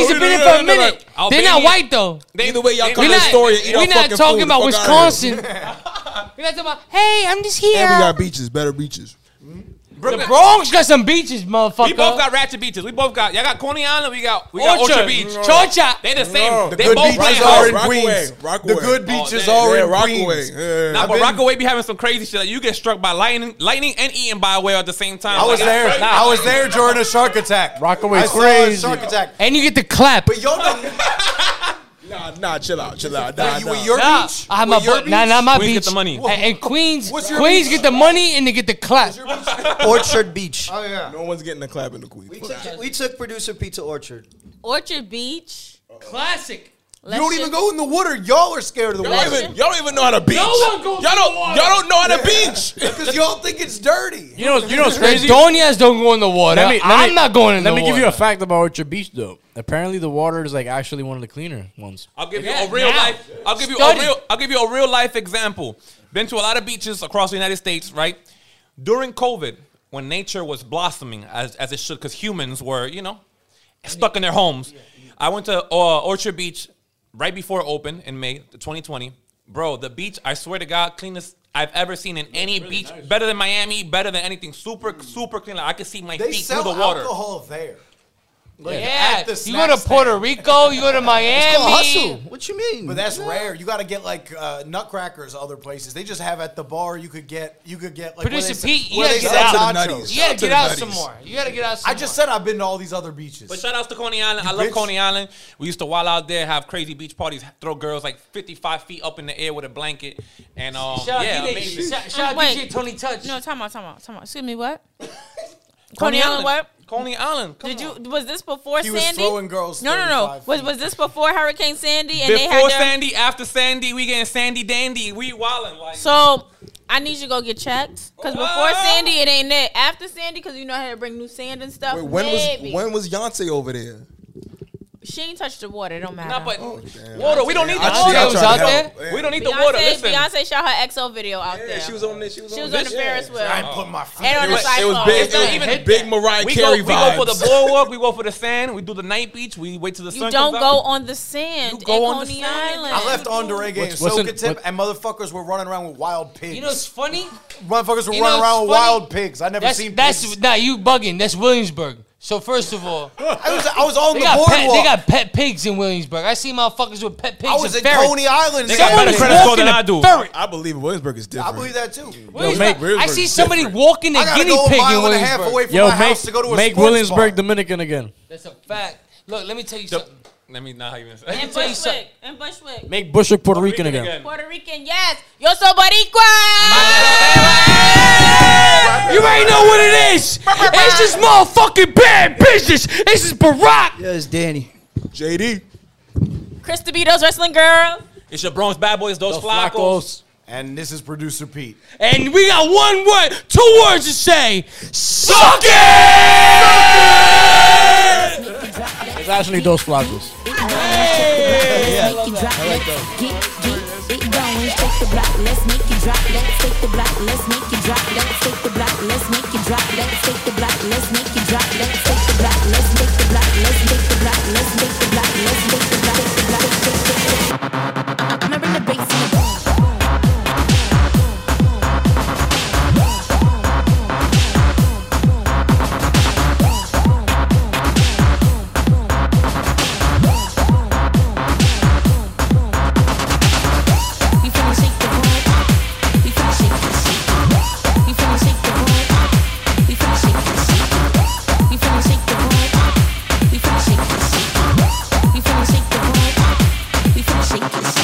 Jays have been no, here no, for a no, no, minute. no. They're not white though. Either way, y'all We're come to the not, story and eat we're our not fucking talking food. about Fuck outta Wisconsin. We're not talking about, hey, I'm just here. And we got beaches, better beaches. The Bronx got some beaches, motherfucker. We both got ratchet beaches. We both got. Y'all got Coney Island. We got. We got Orchard. Orchard Beach. Chocha. They the same. No, the they good both beaches play are in hard. Queens. Rockaway. The good beaches Oh, are Yeah, in Rockaway. Queens. Yeah. Nah, I've but been- Rockaway be having some crazy shit. Like you get struck by lightning, lightning and eaten by a whale at the same time. I was Like, there. it's crazy. I was there during a shark attack. Rockaway's I saw crazy. a shark attack. And you get the clap. But yo, no, Nah, nah, chill out, chill out. Nah, you nah. with your Nah, beach? I have With my your bu- nah, not my Queens beach. get the money. And, and Queens, What's your Queens beach? get the money and they get the clap. Orchard Beach. Oh yeah. No one's getting a clap in the Queens. We took, we took producer Pete to Orchard. Orchard Beach. Classic. Let's You don't even just- go in the water. Y'all are scared of the Y'all don't, water even, y'all don't even know how to beach. No one goes y'all to don't. the water. Y'all don't know how to beach. because y'all think it's dirty. You know, you know what's The crazy? Donias don't go in the water. Let me- let I'm me- not going in Let the me water. give you a fact about Orchard Beach, though. Apparently, the water is like actually one of the cleaner ones. I'll give Yeah, you a real now. life. I'll give you Study. a real. I'll give you a real life example. Been to a lot of beaches across the United States, right? During COVID, when nature was blossoming as as it should, because humans were, you know, stuck in their homes. I went to uh, Orchard Beach right before it opened in May twenty twenty. Bro, the beach, I swear to God, cleanest I've ever seen in any beach. Better than Miami, better than anything. Super, super clean. Like, I could see my They feet sell through the water. alcohol there. Like, Yeah, at the you snack go to Puerto stand. Rico, you go to Miami. It's called hustle. What you mean? But that's rare. You got to get like uh, Nutcrackers, other places. They just have at the bar. You could get, you could get like. Producer where they, Pete, you where gotta they get sell out. nachos. You gotta to get the out nutties. some more. You gotta get out some I just more. said I've been to all these other beaches. But shout outs to Coney Island. You I love bitch. Coney Island. We used to wild out there, have crazy beach parties, throw girls like fifty-five feet up in the air with a blanket. And um, Shout out yeah, D J amazing. shout- shout out Wait. D J Tony Touch. No, time out, time out, time out. Excuse me, what? Coney Coney Island, Island. what? Coney Island. Come Did on. you? Was this before He was Sandy? throwing girls No, no, no. thirty-five Was feet. was this before Hurricane Sandy? And they had Before their, Sandy, after Sandy, we getting Sandy Dandy. We wildin' like. So I need you to go get checked because before Ah. Sandy, it ain't it. After Sandy, because you know how to bring new sand and stuff. Wait, when maybe. was when was Beyonce over there? She ain't touched the water. It don't matter. Nah, but Oh, damn. water. We don't need the I- water. I was tried out to there. help. We don't need the Beyonce, water. Listen. Beyonce shot her X O video out Yeah, there. she was on this. She was, She on was on this. the Ferris wheel. I put my feet. And on It the was, cyclone. it was big. It's not It was even even big Mariah We go, Carey we go for the vibes. boardwalk. We go for the sand. We do the night beach. We wait till the You sun don't comes go out. on the sand You go in on the Coney sand. Island. I left Andre and What's- what's in- Soka Tip, what- and motherfuckers were running around with wild pigs. You know what's funny? motherfuckers were You know running what's around with funny? wild pigs. I never That's seen that's pigs. nah. You bugging? That's Williamsburg. So first of all, I was I was on they the got boardwalk. pet, they got pet pigs in Williamsburg. I see motherfuckers with pet pigs. I was and in ferrets. Coney Island. They They got got better Somebody's credit score walking than a I do. ferret. I believe Williamsburg is I different. believe that too. Williamsburg- make- I Williamsburg see is somebody different. walking a I gotta guinea go a pig in mile and a half Williamsburg. away from Yo, my make house to go to a make sports Williamsburg bar. Dominican again. That's a fact. Look, let me tell you The- something. Let me not how you gonna say. Let me And tell you something. Bushwick. And Bushwick. Make Bushwick Puerto Rican Rican again. again. Puerto Rican, yes. Yo soy Boricua. You already know what it is. It's just motherfucking bad business. This is Barack. Yeah, it's Danny. J D. Chris DeVito's wrestling girl. It's your Bronx Bad Boys, those, Those flacos. flacos. And this is producer Pete. And we got one word, two words to say. Suck it! It's actually Dos Flacos. Yeah, I like that. Get, get it going. Take the block, let's make it drop. Let's take the block, let's make it drop. Let's take the block, let's make it drop. Let's take the block, let's make it drop. Let's take the block, let's take the block, let's take the block, let's take the block, let's take the block, take the block, take the block. I'ma bring the bass in the boom. We finna shake the boom. We finna shake the shake. We finna shake the boom. We finna shake the shake. We finna shake the boom. We finna shake the shake. We finna shake the boom. We finna shake the shake.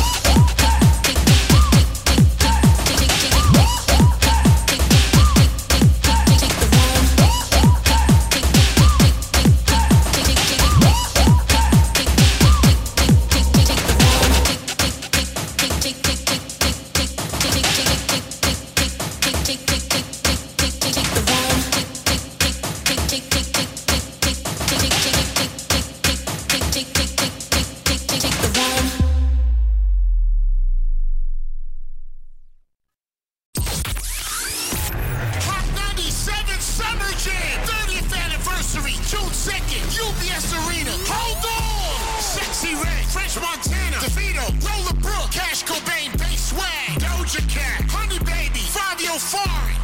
Hot ninety-seven Summer Jam, thirtieth anniversary, June second, U B S Arena. Hold on! Sexy Red, French Montana, DeVito, Roller Brook, Cash Cobain, Bass Swag, Doja Cat.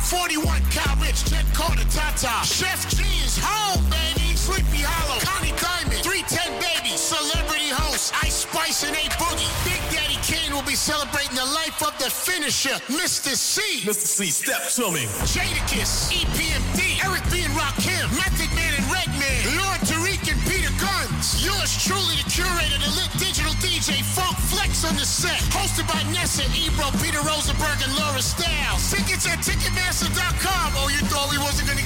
forty-one Cal Rich, Jet Carter, Tata. Chef G is home, baby. Sleepy Hollow, Connie Diamond, three ten Baby, Celebrity Host, Ice Spice and A Boogie. Big Daddy Kane will be celebrating the life of the finisher, Mister C. Mister C, step to me. Jadakiss, E P M D, Eric B and Rakim, Method Man and Redman, Lord Tariq and Peter Guns. Yours truly, the curator, the lit digital D J, Funk Flex on the set. Hosted by Nessa, Ebro, Peter Rosenberg, and Laura Styles. Tickets at Ticketmaster dot com. Oh, you thought we wasn't gonna